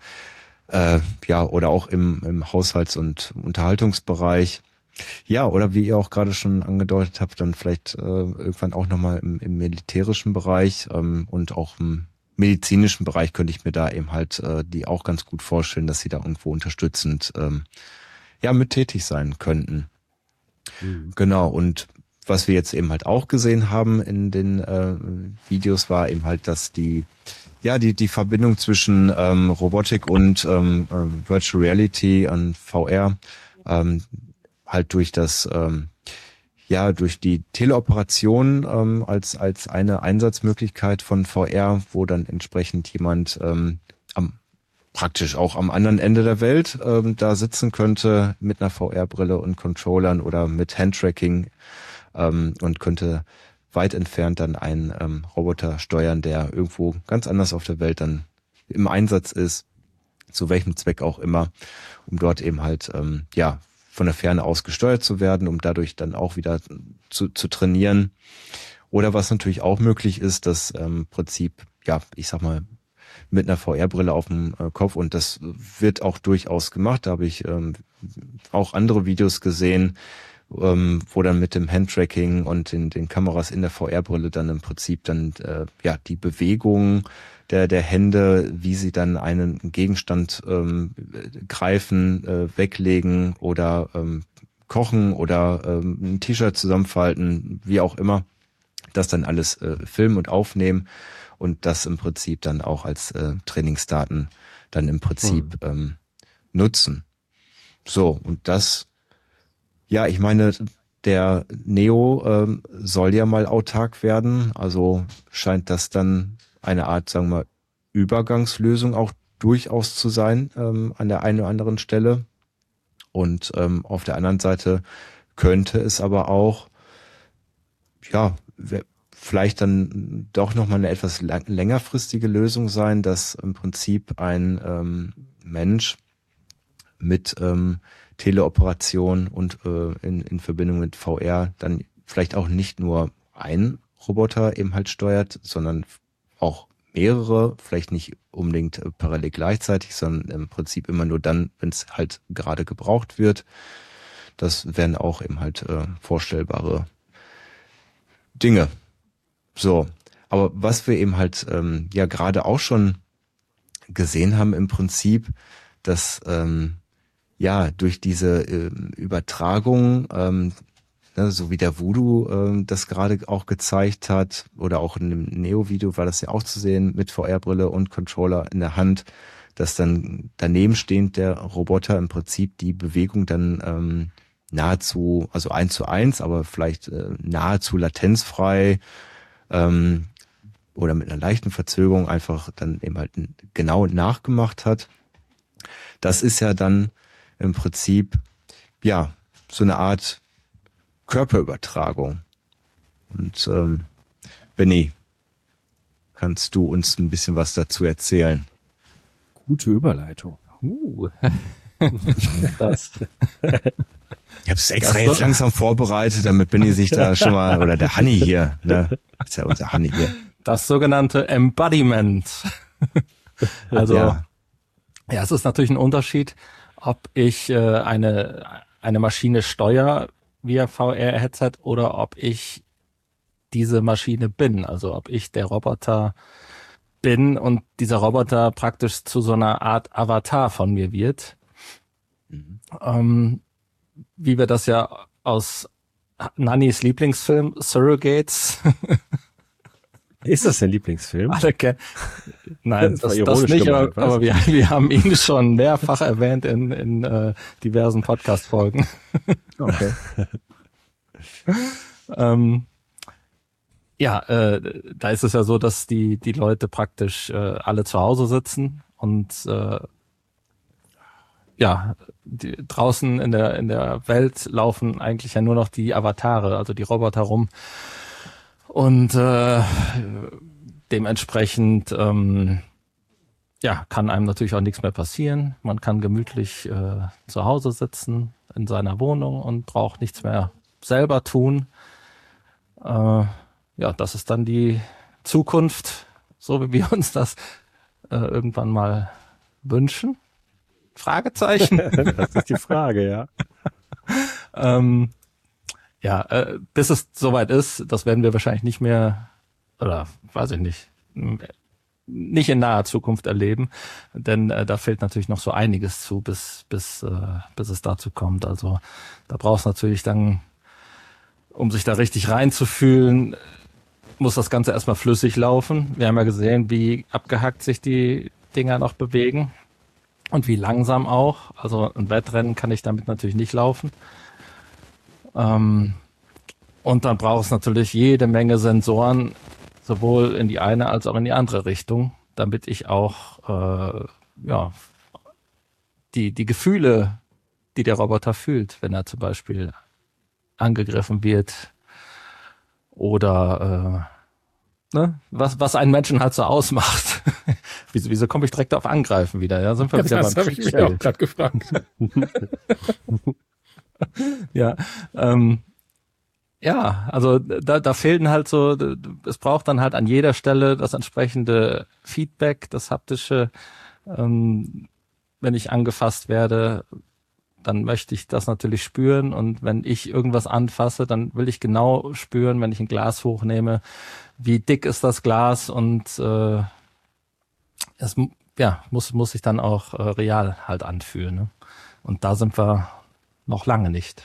auch im Haushalts- und Unterhaltungsbereich. Ja, oder wie ihr auch gerade schon angedeutet habt, dann vielleicht irgendwann auch nochmal im militärischen Bereich und auch im medizinischen Bereich könnte ich mir da eben halt die auch ganz gut vorstellen, dass sie da irgendwo unterstützend mit tätig sein könnten. Genau, und was wir jetzt eben halt auch gesehen haben in den Videos war eben halt, dass die Verbindung zwischen Robotik und Virtual Reality und VR halt durch das durch die Teleoperation als eine Einsatzmöglichkeit von VR, wo dann entsprechend jemand praktisch auch am anderen Ende der Welt da sitzen könnte mit einer VR-Brille und Controllern oder mit Handtracking und könnte weit entfernt dann einen Roboter steuern, der irgendwo ganz anders auf der Welt dann im Einsatz ist, zu welchem Zweck auch immer, um dort eben halt von der Ferne aus gesteuert zu werden, um dadurch dann auch wieder zu trainieren. Oder was natürlich auch möglich ist, dass im Prinzip, ich sag mal, mit einer VR-Brille auf dem Kopf, und das wird auch durchaus gemacht, da habe ich auch andere Videos gesehen, wo dann mit dem Handtracking und den Kameras in der VR-Brille dann im Prinzip dann die Bewegung der Hände, wie sie dann einen Gegenstand greifen, weglegen oder kochen oder ein T-Shirt zusammenfalten, wie auch immer, das dann alles filmen und aufnehmen und das im Prinzip dann auch als Trainingsdaten dann im Prinzip nutzen. So, und das, ich meine, der Neo soll ja mal autark werden, also scheint das dann eine Art, sagen wir mal, Übergangslösung auch durchaus zu sein an der einen oder anderen Stelle. Und auf der anderen Seite könnte es aber auch, vielleicht dann doch nochmal eine etwas längerfristige Lösung sein, dass im Prinzip ein Mensch mit Teleoperation und in Verbindung mit VR dann vielleicht auch nicht nur ein Roboter eben halt steuert, sondern auch mehrere, vielleicht nicht unbedingt parallel gleichzeitig, sondern im Prinzip immer nur dann, wenn es halt gerade gebraucht wird. Das wären auch eben halt vorstellbare Dinge. So. Aber was wir eben halt ja gerade auch schon gesehen haben im Prinzip, dass ja durch diese Übertragung, so wie der Voodoo das gerade auch gezeigt hat, oder auch in dem Neo-Video war das ja auch zu sehen, mit VR-Brille und Controller in der Hand, dass dann daneben stehend der Roboter im Prinzip die Bewegung dann nahezu, also 1:1, aber vielleicht nahezu latenzfrei oder mit einer leichten Verzögerung einfach dann eben halt genau nachgemacht hat. Das ist ja dann im Prinzip ja so eine Art Körperübertragung. Und Benny, kannst du uns ein bisschen was dazu erzählen? Gute Überleitung. Das. Ich habe es extra jetzt langsam vorbereitet, damit Benny sich da schon mal, oder der Hanni hier, ne? Das ist ja unser Hanni hier. Das sogenannte Embodiment. Also, ja, es ist natürlich ein Unterschied, ob ich eine Maschine steuere via VR-Headset oder ob ich diese Maschine bin. Also ob ich der Roboter bin und dieser Roboter praktisch zu so einer Art Avatar von mir wird. Wie wir das ja aus Nannis Lieblingsfilm Surrogates. Ist das dein Lieblingsfilm? Alle kennen. Nein, das nicht, gemeint, aber wir haben ihn schon mehrfach erwähnt in diversen Podcast-Folgen. Okay. Da ist es ja so, dass die Leute praktisch alle zu Hause sitzen und draußen in der Welt laufen eigentlich ja nur noch die Avatare, also die Roboter rum. Und dementsprechend kann einem natürlich auch nichts mehr passieren. Man kann gemütlich zu Hause sitzen in seiner Wohnung und braucht nichts mehr selber tun. Das ist dann die Zukunft, so wie wir uns das irgendwann mal wünschen. Fragezeichen. Das ist die Frage, ja. Bis es soweit ist, das werden wir wahrscheinlich nicht mehr, oder weiß ich nicht in naher Zukunft erleben, denn da fehlt natürlich noch so einiges zu, bis es dazu kommt. Also da braucht es natürlich dann, um sich da richtig reinzufühlen, muss das Ganze erstmal flüssig laufen. Wir haben ja gesehen, wie abgehackt sich die Dinger noch bewegen und wie langsam auch. Also ein Wettrennen kann ich damit natürlich nicht laufen. Und dann braucht es natürlich jede Menge Sensoren, sowohl in die eine als auch in die andere Richtung, damit ich auch die Gefühle, die der Roboter fühlt, wenn er zum Beispiel angegriffen wird oder was einen Menschen halt so ausmacht. Wieso komme ich direkt auf Angreifen wieder? Ja, sind wir wieder das habe ich mich auch gerade gefragt. Also da fehlten halt so, es braucht dann halt an jeder Stelle das entsprechende Feedback, das haptische, wenn ich angefasst werde, dann möchte ich das natürlich spüren, und wenn ich irgendwas anfasse, dann will ich genau spüren, wenn ich ein Glas hochnehme, wie dick ist das Glas, und es muss sich dann auch real halt anfühlen, ne? Und da sind wir noch lange nicht.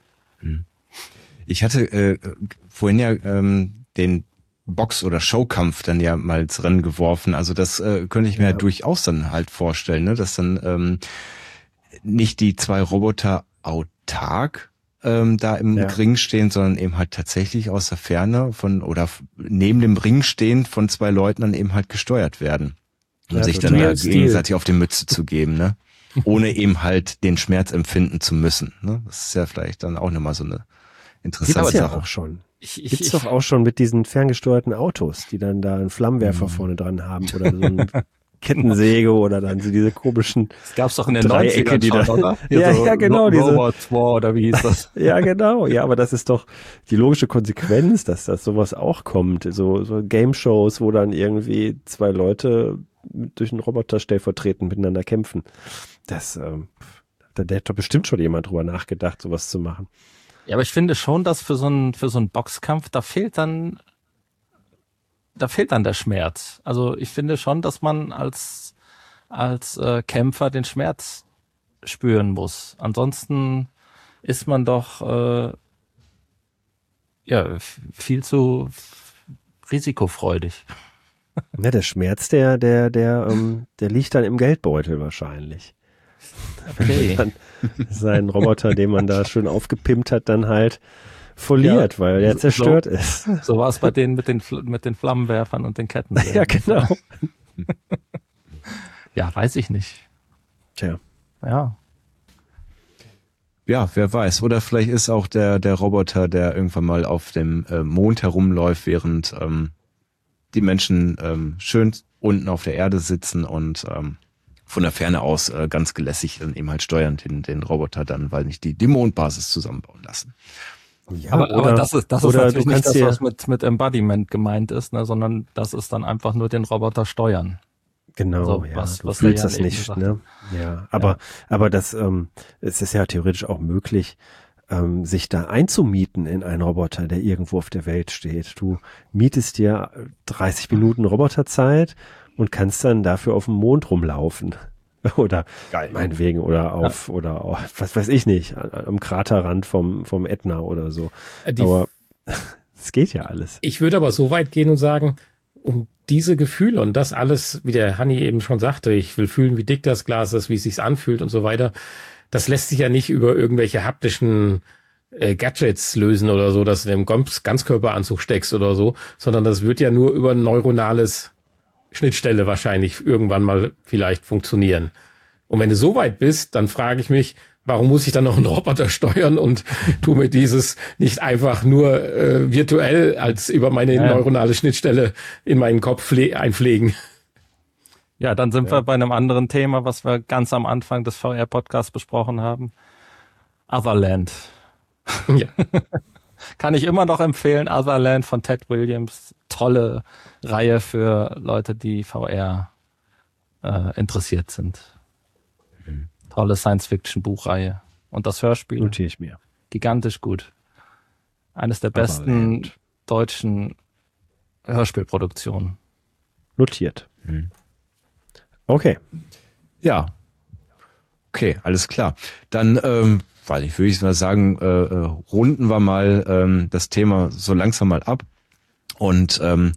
Ich hatte vorhin ja den Box- oder Showkampf dann ja mal ins Rennen geworfen. Also das könnte ich mir ja durchaus dann halt vorstellen, ne? Dass dann nicht die zwei Roboter autark da im Ring stehen, sondern eben halt tatsächlich aus der Ferne oder neben dem Ring stehend von zwei Leuten dann eben halt gesteuert werden. Und sich dann gegenseitig auf die Mütze zu geben, ne? Ohne eben halt den Schmerz empfinden zu müssen, ne? Das ist ja vielleicht dann auch nochmal so eine interessante Sache. Auch schon. Gibt's doch auch schon mit diesen ferngesteuerten Autos, die dann da einen Flammenwerfer vorne dran haben oder so eine Kettensäge oder dann so diese komischen. Das gab's doch in den Dreiecke, 90ern die da, oder? Ja, genau. Robot War oder wie hieß das? Ja, genau. Ja, aber das ist doch die logische Konsequenz, dass das sowas auch kommt. So Game-Shows, wo dann irgendwie zwei Leute durch einen Roboter stellvertretend miteinander kämpfen. Da hat doch bestimmt schon jemand drüber nachgedacht, sowas zu machen. Ja, aber ich finde schon, dass für so einen Boxkampf, da fehlt dann der Schmerz. Also ich finde schon, dass man als Kämpfer den Schmerz spüren muss. Ansonsten ist man doch viel zu risikofreudig. Ja, der Schmerz, der liegt dann im Geldbeutel wahrscheinlich. Okay. Dann sein Roboter, den man da schön aufgepimpt hat, dann halt verliert, weil der zerstört ist. So war es bei denen mit den Flammenwerfern und den Ketten. Ja, genau. Ja, weiß ich nicht. Tja. Ja. Ja, wer weiß. Oder vielleicht ist auch der Roboter, der irgendwann mal auf dem Mond herumläuft, während die Menschen schön unten auf der Erde sitzen und von der Ferne aus ganz gelässig dann eben halt steuern den Roboter dann, weil nicht die Mondbasis zusammenbauen lassen. Ja, aber das ist oder natürlich du nicht kannst das, was mit Embodiment gemeint ist, ne, sondern das ist dann einfach nur den Roboter steuern. Genau, So, ja, was du der fühlst Jan das eben nicht, gesagt ne? Ja, aber das, es ist ja theoretisch auch möglich, sich da einzumieten in einen Roboter, der irgendwo auf der Welt steht. Du mietest dir 30 Minuten Roboterzeit und kannst dann dafür auf dem Mond rumlaufen. Oder meinetwegen, oder auf, was weiß ich nicht, am Kraterrand vom Ätna oder so. Aber es geht ja alles. Ich würde aber so weit gehen und sagen, um diese Gefühle und das alles, wie der Hanni eben schon sagte, ich will fühlen, wie dick das Glas ist, wie es sich anfühlt und so weiter, das lässt sich ja nicht über irgendwelche haptischen Gadgets lösen oder so, dass du im Ganzkörperanzug steckst oder so, sondern das wird ja nur über ein neuronales Schnittstelle wahrscheinlich irgendwann mal vielleicht funktionieren. Und wenn du so weit bist, dann frage ich mich, warum muss ich dann noch einen Roboter steuern und tu mir dieses nicht einfach nur virtuell als über meine neuronale Schnittstelle in meinen Kopf einpflegen? Ja, dann sind wir bei einem anderen Thema, was wir ganz am Anfang des VR-Podcasts besprochen haben. Otherland. Ja. Kann ich immer noch empfehlen, Otherland von Ted Williams. Tolle Reihe für Leute, die VR interessiert sind. Tolle Science-Fiction-Buchreihe. Und das Hörspiel. Notiere ich mir. Gigantisch gut. Eines der besten deutschen Hörspielproduktionen. Notiert. Okay. Ja. Okay, alles klar. Dann, würde ich mal sagen, runden wir mal das Thema so langsam mal ab. Und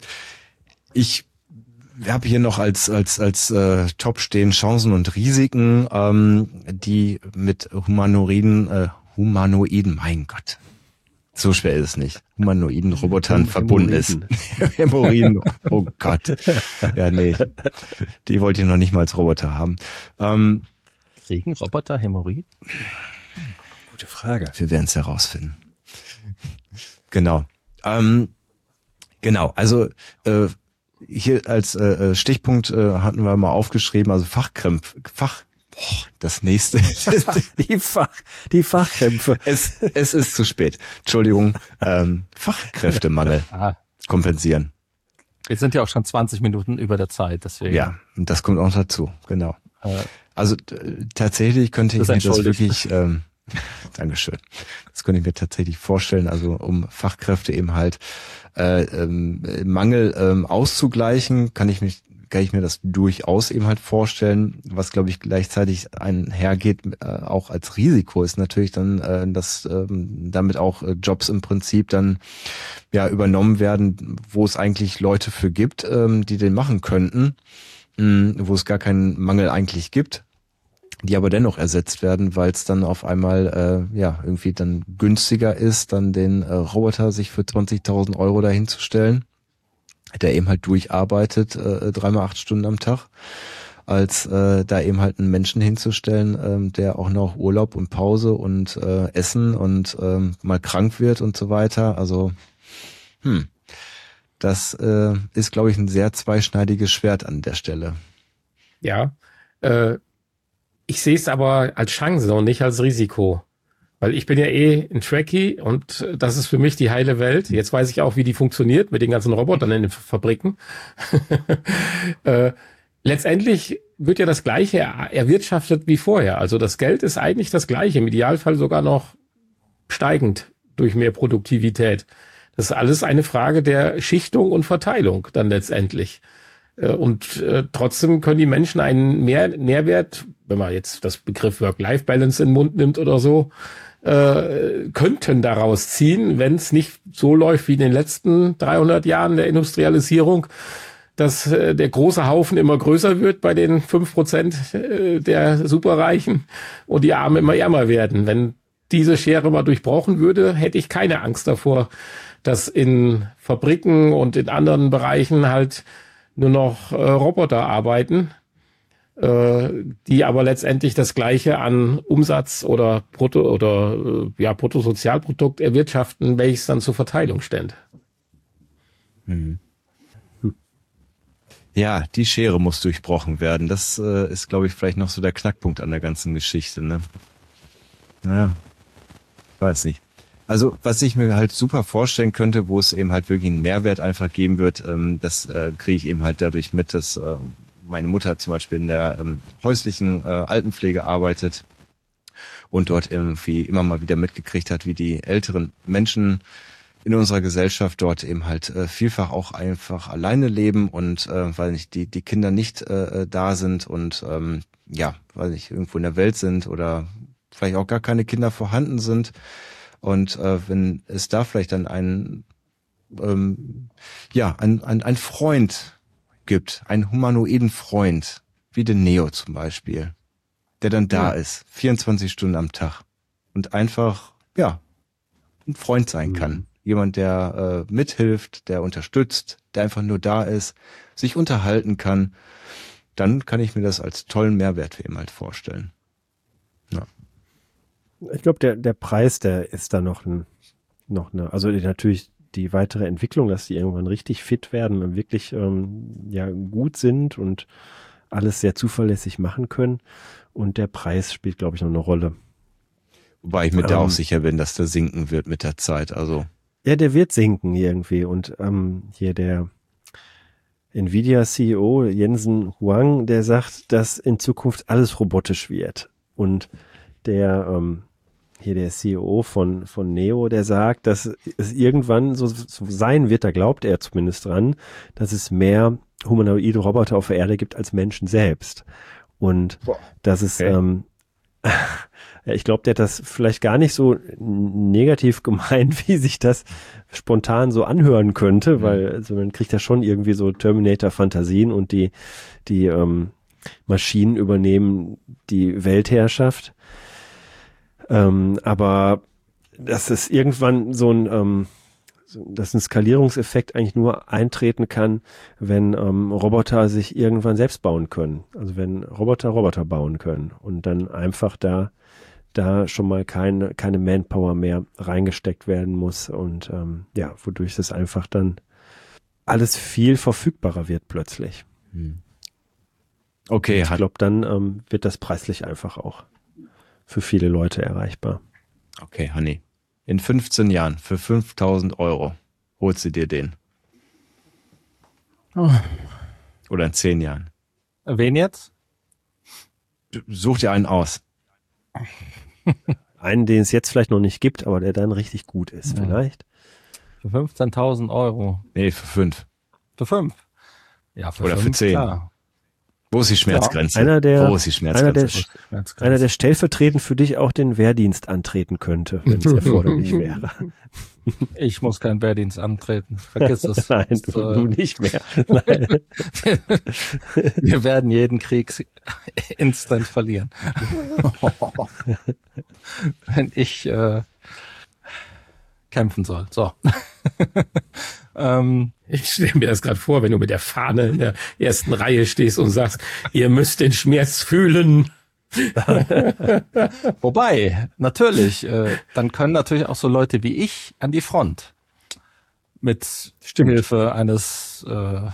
ich habe hier noch als Top stehen Chancen und Risiken, die mit Humanoiden, mein Gott, so schwer ist es nicht, humanoiden Robotern verbunden ist. Hämorrhoiden, oh Gott. Ja, nee, die wollte ich noch nicht mal als Roboter haben. Kriegen Roboter Hämorrhoiden? Gute Frage. Wir werden es herausfinden. Genau. Genau, also hier als Stichpunkt hatten wir mal aufgeschrieben, also das nächste. Die Fachkrämpfe. Es ist zu spät. Entschuldigung. Fachkräftemangel kompensieren. Wir sind ja auch schon 20 Minuten über der Zeit, deswegen. Ja, und das kommt auch dazu, genau. Also tatsächlich könnte ich mir das wirklich, Dankeschön. Das könnte ich mir tatsächlich vorstellen, also um Fachkräfte eben halt Mangel auszugleichen, kann ich mir das durchaus eben halt vorstellen. Was, glaube ich, gleichzeitig einhergeht, auch als Risiko, ist natürlich dann, dass damit auch Jobs im Prinzip dann ja übernommen werden, wo es eigentlich Leute für gibt, die den machen könnten, wo es gar keinen Mangel eigentlich gibt, die aber dennoch ersetzt werden, weil es dann auf einmal irgendwie dann günstiger ist, dann den Roboter sich für 20.000 Euro dahin zu stellen, der eben halt durcharbeitet, 3x8 Stunden am Tag, als da eben halt einen Menschen hinzustellen, der auch noch Urlaub und Pause und Essen und mal krank wird und so weiter. Also das ist, glaube ich, ein sehr zweischneidiges Schwert an der Stelle. Ja, ich sehe es aber als Chance und nicht als Risiko. Weil ich bin ja ein Trekkie und das ist für mich die heile Welt. Jetzt weiß ich auch, wie die funktioniert mit den ganzen Robotern in den Fabriken. Letztendlich wird ja das Gleiche erwirtschaftet wie vorher. Also das Geld ist eigentlich das Gleiche, im Idealfall sogar noch steigend durch mehr Produktivität. Das ist alles eine Frage der Schichtung und Verteilung dann letztendlich. Und trotzdem können die Menschen einen Nährwert, wenn man jetzt das Begriff Work-Life-Balance in den Mund nimmt oder so, könnten daraus ziehen, wenn es nicht so läuft wie in den letzten 300 Jahren der Industrialisierung, dass der große Haufen immer größer wird bei den 5% der Superreichen und die Armen immer ärmer werden. Wenn diese Schere mal durchbrochen würde, hätte ich keine Angst davor, dass in Fabriken und in anderen Bereichen halt nur noch Roboter arbeiten, die aber letztendlich das Gleiche an Umsatz oder Bruttosozialprodukt erwirtschaften, welches dann zur Verteilung stände. Ja, die Schere muss durchbrochen werden. Das ist, glaube ich, vielleicht noch so der Knackpunkt an der ganzen Geschichte, ne? Naja, weiß nicht. Also, was ich mir halt super vorstellen könnte, wo es eben halt wirklich einen Mehrwert einfach geben wird, das kriege ich eben halt dadurch mit, dass meine Mutter zum Beispiel in der häuslichen Altenpflege arbeitet und dort irgendwie immer mal wieder mitgekriegt hat, wie die älteren Menschen in unserer Gesellschaft dort eben halt vielfach auch einfach alleine leben und weil nicht die Kinder nicht da sind und weil nicht irgendwo in der Welt sind oder vielleicht auch gar keine Kinder vorhanden sind. Und wenn es da vielleicht dann ein Freund gibt, einen humanoiden Freund, wie den Neo zum Beispiel, der dann da ist, 24 Stunden am Tag und einfach, ein Freund sein kann. Jemand, der mithilft, der unterstützt, der einfach nur da ist, sich unterhalten kann, dann kann ich mir das als tollen Mehrwert für ihn halt vorstellen. Ja. Ich glaube, der Preis, der ist da noch eine, also natürlich die weitere Entwicklung, dass die irgendwann richtig fit werden und wirklich gut sind und alles sehr zuverlässig machen können. Und der Preis spielt, glaube ich, noch eine Rolle. Wobei ich mir da auch sicher bin, dass der sinken wird mit der Zeit. Also ja, der wird sinken irgendwie. Und hier der Nvidia-CEO Jensen Huang, der sagt, dass in Zukunft alles robotisch wird. Und der CEO von Neo, der sagt, dass es irgendwann so sein wird, da glaubt er zumindest dran, dass es mehr humanoide Roboter auf der Erde gibt als Menschen selbst. Und dass es, ich glaube, der hat das vielleicht gar nicht so negativ gemeint, wie sich das spontan so anhören könnte, weil also man kriegt ja schon irgendwie so Terminator-Fantasien und die Maschinen übernehmen die Weltherrschaft. Aber dass es irgendwann dass ein Skalierungseffekt eigentlich nur eintreten kann, wenn Roboter sich irgendwann selbst bauen können. Also wenn Roboter bauen können und dann einfach da schon mal keine Manpower mehr reingesteckt werden muss und wodurch das einfach dann alles viel verfügbarer wird plötzlich. okay, ich glaube, dann wird das preislich einfach auch für viele Leute erreichbar. Okay, Hanni. In 15 Jahren für 5.000 Euro holst du dir den. Oh. Oder in 10 Jahren. Wen jetzt? Such dir einen aus. Einen, den es jetzt vielleicht noch nicht gibt, aber der dann richtig gut ist, vielleicht. Für 15.000 Euro. Nee, für 5. Für 5? Ja, für oder 5, für 10. Klar. Wo ist die Schmerzgrenze? Wo ist die Schmerzgrenze? Einer, der stellvertretend für dich auch den Wehrdienst antreten könnte, wenn es erforderlich wäre. Ich muss keinen Wehrdienst antreten. Vergiss es. Nein, du nicht mehr. Nein. Wir werden jeden Krieg instant verlieren. Wenn ich kämpfen soll. So. Ich stelle mir das gerade vor, wenn du mit der Fahne in der ersten Reihe stehst und sagst, ihr müsst den Schmerz fühlen. Wobei, natürlich, dann können natürlich auch so Leute wie ich an die Front. Mit Hilfe eines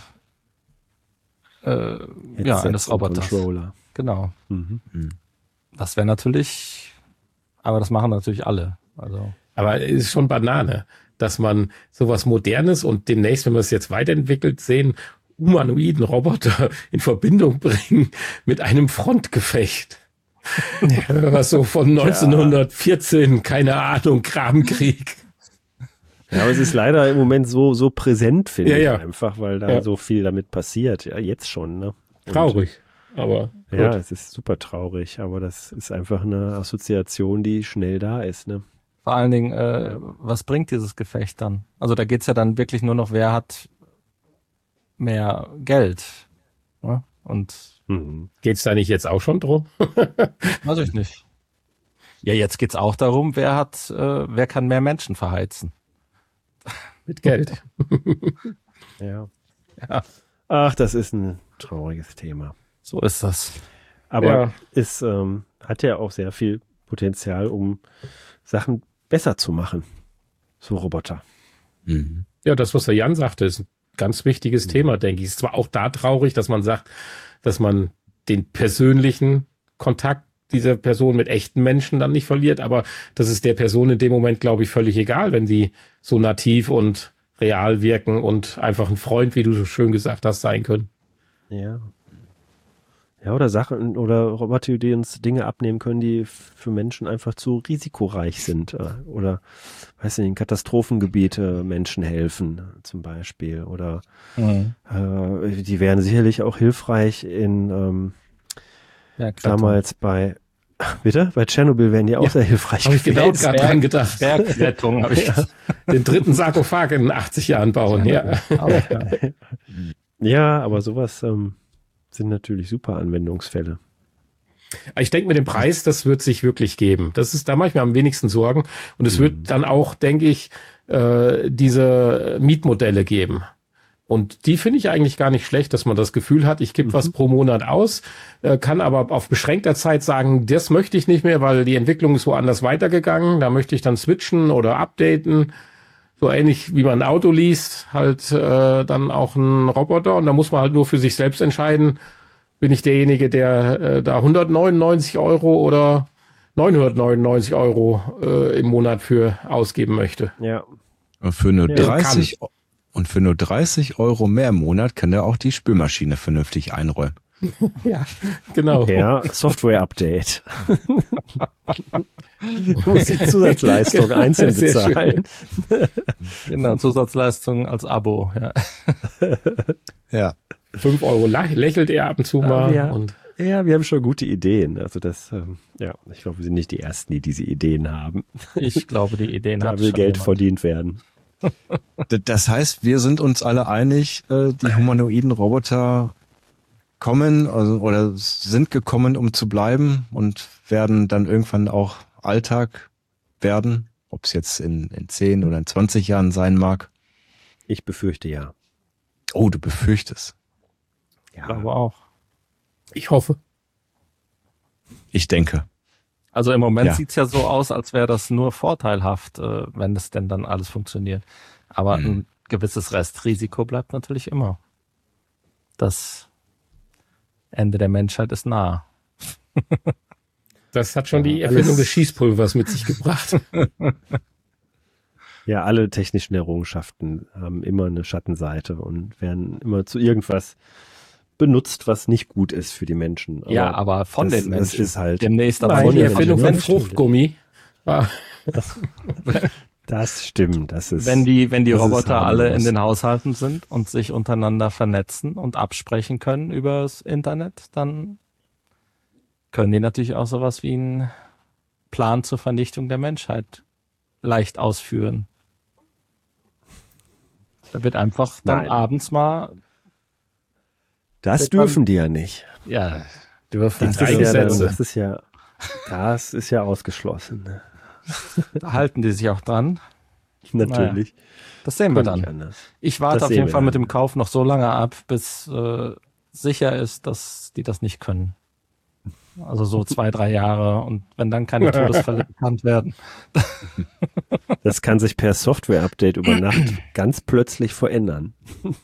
eines Roboters. Controller. Genau. Das wäre natürlich, aber das machen natürlich alle. Also. Aber es ist schon Banane, dass man sowas Modernes und demnächst, wenn wir es jetzt weiterentwickelt sehen, humanoiden Roboter in Verbindung bringen mit einem Frontgefecht. Was so von 1914, keine Ahnung, Grabenkrieg. Ja, aber es ist leider im Moment so präsent, finde ich Ja. einfach, weil da so viel damit passiert. Ja, jetzt schon, ne? Und, Traurig, aber gut. ja, es ist super traurig, aber das ist einfach eine Assoziation, die schnell da ist, ne? Vor allen Dingen, was bringt dieses Gefecht dann? Also da geht's ja dann wirklich nur noch, wer hat mehr Geld. Ne? Und Geht's da nicht jetzt auch schon drum? weiß ich nicht. Ja, jetzt geht's auch darum, wer kann mehr Menschen verheizen. Mit Geld. Ja. Ja. Ach, das ist ein trauriges Thema. So ist das. Aber Ja. es hat ja auch sehr viel Potenzial, um Sachen besser zu machen. So Roboter. Mhm. Ja, das, was der Jan sagte, ist ein ganz wichtiges Thema, denke ich. Es ist zwar auch da traurig, dass man sagt, dass man den persönlichen Kontakt dieser Person mit echten Menschen dann nicht verliert, aber das ist der Person in dem Moment, glaube ich, völlig egal, wenn sie so nativ und real wirken und einfach ein Freund, wie du so schön gesagt hast, sein können. Ja. Ja, oder Sachen oder Roboter, die uns Dinge abnehmen können, die für Menschen einfach zu risikoreich sind. Oder, weiß nicht, in Katastrophengebiete Menschen helfen, zum Beispiel. Oder die wären sicherlich auch hilfreich in damals bei Tschernobyl wären die auch sehr hilfreich. Habe ich genau gerade dran gedacht. Bergrettung habe ich. Den dritten Sarkophag in 80 Jahren bauen. Ja. Ja, aber sowas sind natürlich super Anwendungsfälle. Ich denke, mit dem Preis, das wird sich wirklich geben. Das ist, da mache ich mir am wenigsten Sorgen. Und es wird dann auch, denke ich, diese Mietmodelle geben. Und die finde ich eigentlich gar nicht schlecht, dass man das Gefühl hat, ich gebe was pro Monat aus, kann aber auf beschränkter Zeit sagen, das möchte ich nicht mehr, weil die Entwicklung ist woanders weitergegangen. Da möchte ich dann switchen oder updaten. So ähnlich wie man ein Auto liest, halt dann auch ein Roboter. Und da muss man halt nur für sich selbst entscheiden, bin ich derjenige, der da 199 Euro oder 999 Euro im Monat für ausgeben möchte. Ja. Und für nur 30 Euro mehr im Monat kann er auch die Spülmaschine vernünftig einräumen. Ja, genau. Ja, Software-Update. Muss die Zusatzleistung einzeln Sehr bezahlen. Genau, Zusatzleistung als Abo. Ja. Ja. 5 Euro lächelt er ab und zu mal. Ja. Und Ja, wir haben schon gute Ideen. Also das, ich glaube, wir sind nicht die Ersten, die diese Ideen haben. Ich glaube, die Ideen Da hat will schon Geld jemand. verdient werden. Das heißt, wir sind uns alle einig, die humanoiden Roboter kommen oder sind gekommen, um zu bleiben und werden dann irgendwann auch Alltag werden, ob es jetzt in 10 oder in 20 Jahren sein mag. Ich befürchte ja. Oh, du befürchtest. Ich glaube auch. ich hoffe. Ich denke. Also im Moment Ja. sieht's ja so aus, als wäre das nur vorteilhaft, wenn das denn dann alles funktioniert. Aber ein gewisses Restrisiko bleibt natürlich immer. Das Ende der Menschheit ist nah. Das hat schon die Erfindung des Schießpulvers mit sich gebracht. Ja, alle technischen Errungenschaften haben immer eine Schattenseite und werden immer zu irgendwas benutzt, was nicht gut ist für die Menschen. Ja, aber von das, den Menschen. Das ist halt, Demnächst aber Nein, von die den Erfindung von Menschen. Fruchtgummi war das stimmt. Das ist, Wenn die das ist Roboter alle in harmlos. den Haushalten sind und sich untereinander vernetzen und absprechen können übers Internet, dann können die natürlich auch sowas wie einen Plan zur Vernichtung der Menschheit leicht ausführen. Da wird einfach dann Nein. abends mal, Das dürfen die ja nicht. ja, dürfen. Das drei ist ja, Gesetze. das ist ja ausgeschlossen. Ne? Da halten die sich auch dran. Natürlich. Das sehen wir Kann nicht dann. anders. Ich warte Das auf sehen jeden wir Fall mit dann. dem Kauf noch so lange ab, bis sicher ist, dass die das nicht können. Also so 2-3 Jahre und wenn dann keine Todesfälle bekannt werden. Das kann sich per Software-Update über Nacht ganz plötzlich verändern.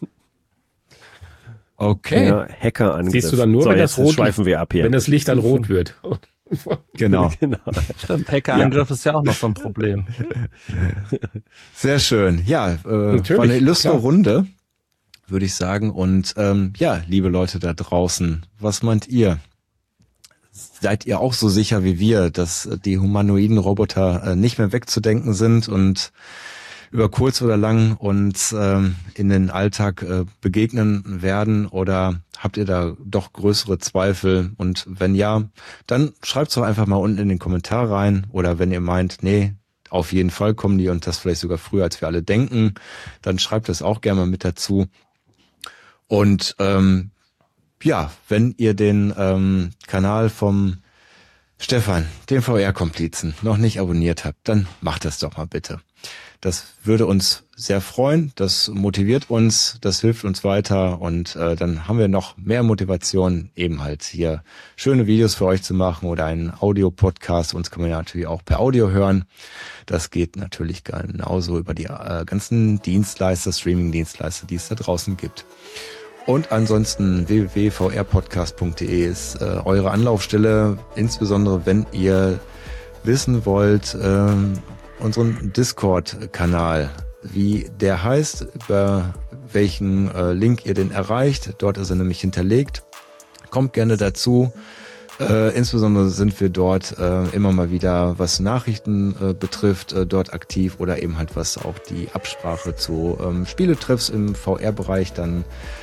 Okay, Ja, Hackerangriff. Siehst du dann nur, so, wenn jetzt das rot schweifen wir ab hier. wenn das Licht dann rot wird. genau. Genau. Stimmt, Hackerangriff ist ja auch noch so ein Problem. Sehr schön. Ja, war Natürlich, eine illustre klar. Runde, würde ich sagen. Und ja, liebe Leute da draußen, was meint ihr? Seid ihr auch so sicher wie wir, dass die humanoiden Roboter nicht mehr wegzudenken sind und über kurz oder lang uns in den Alltag begegnen werden, oder habt ihr da doch größere Zweifel? Und wenn ja, dann schreibt's doch einfach mal unten in den Kommentar rein, oder wenn ihr meint, nee, auf jeden Fall kommen die und das vielleicht sogar früher, als wir alle denken, dann schreibt das auch gerne mal mit dazu. Und ja, wenn ihr den Kanal vom Stefan, den VR-Komplizen, noch nicht abonniert habt, dann macht das doch mal bitte. Das würde uns sehr freuen, das motiviert uns, das hilft uns weiter, und dann haben wir noch mehr Motivation, eben halt hier schöne Videos für euch zu machen oder einen Audio-Podcast. Uns kann man ja natürlich auch per Audio hören. Das geht natürlich genauso über die ganzen Dienstleister, Streaming-Dienstleister, die es da draußen gibt. Und ansonsten www.vrpodcast.de ist eure Anlaufstelle, insbesondere wenn ihr wissen wollt, unseren Discord-Kanal, wie der heißt, über welchen Link ihr den erreicht. Dort ist er nämlich hinterlegt. Kommt gerne dazu. Insbesondere sind wir dort immer mal wieder, was Nachrichten betrifft, dort aktiv, oder eben halt was auch die Absprache zu Spieletreffs im VR-Bereich dann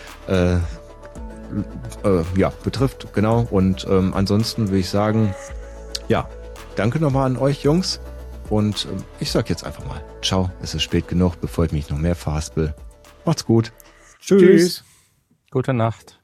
betrifft, genau. Und ansonsten würde ich sagen, ja, danke nochmal an euch Jungs, und ich sag jetzt einfach mal ciao, es ist spät genug, bevor ich mich noch mehr verhaspel. Macht's gut. Tschüss. Gute Nacht.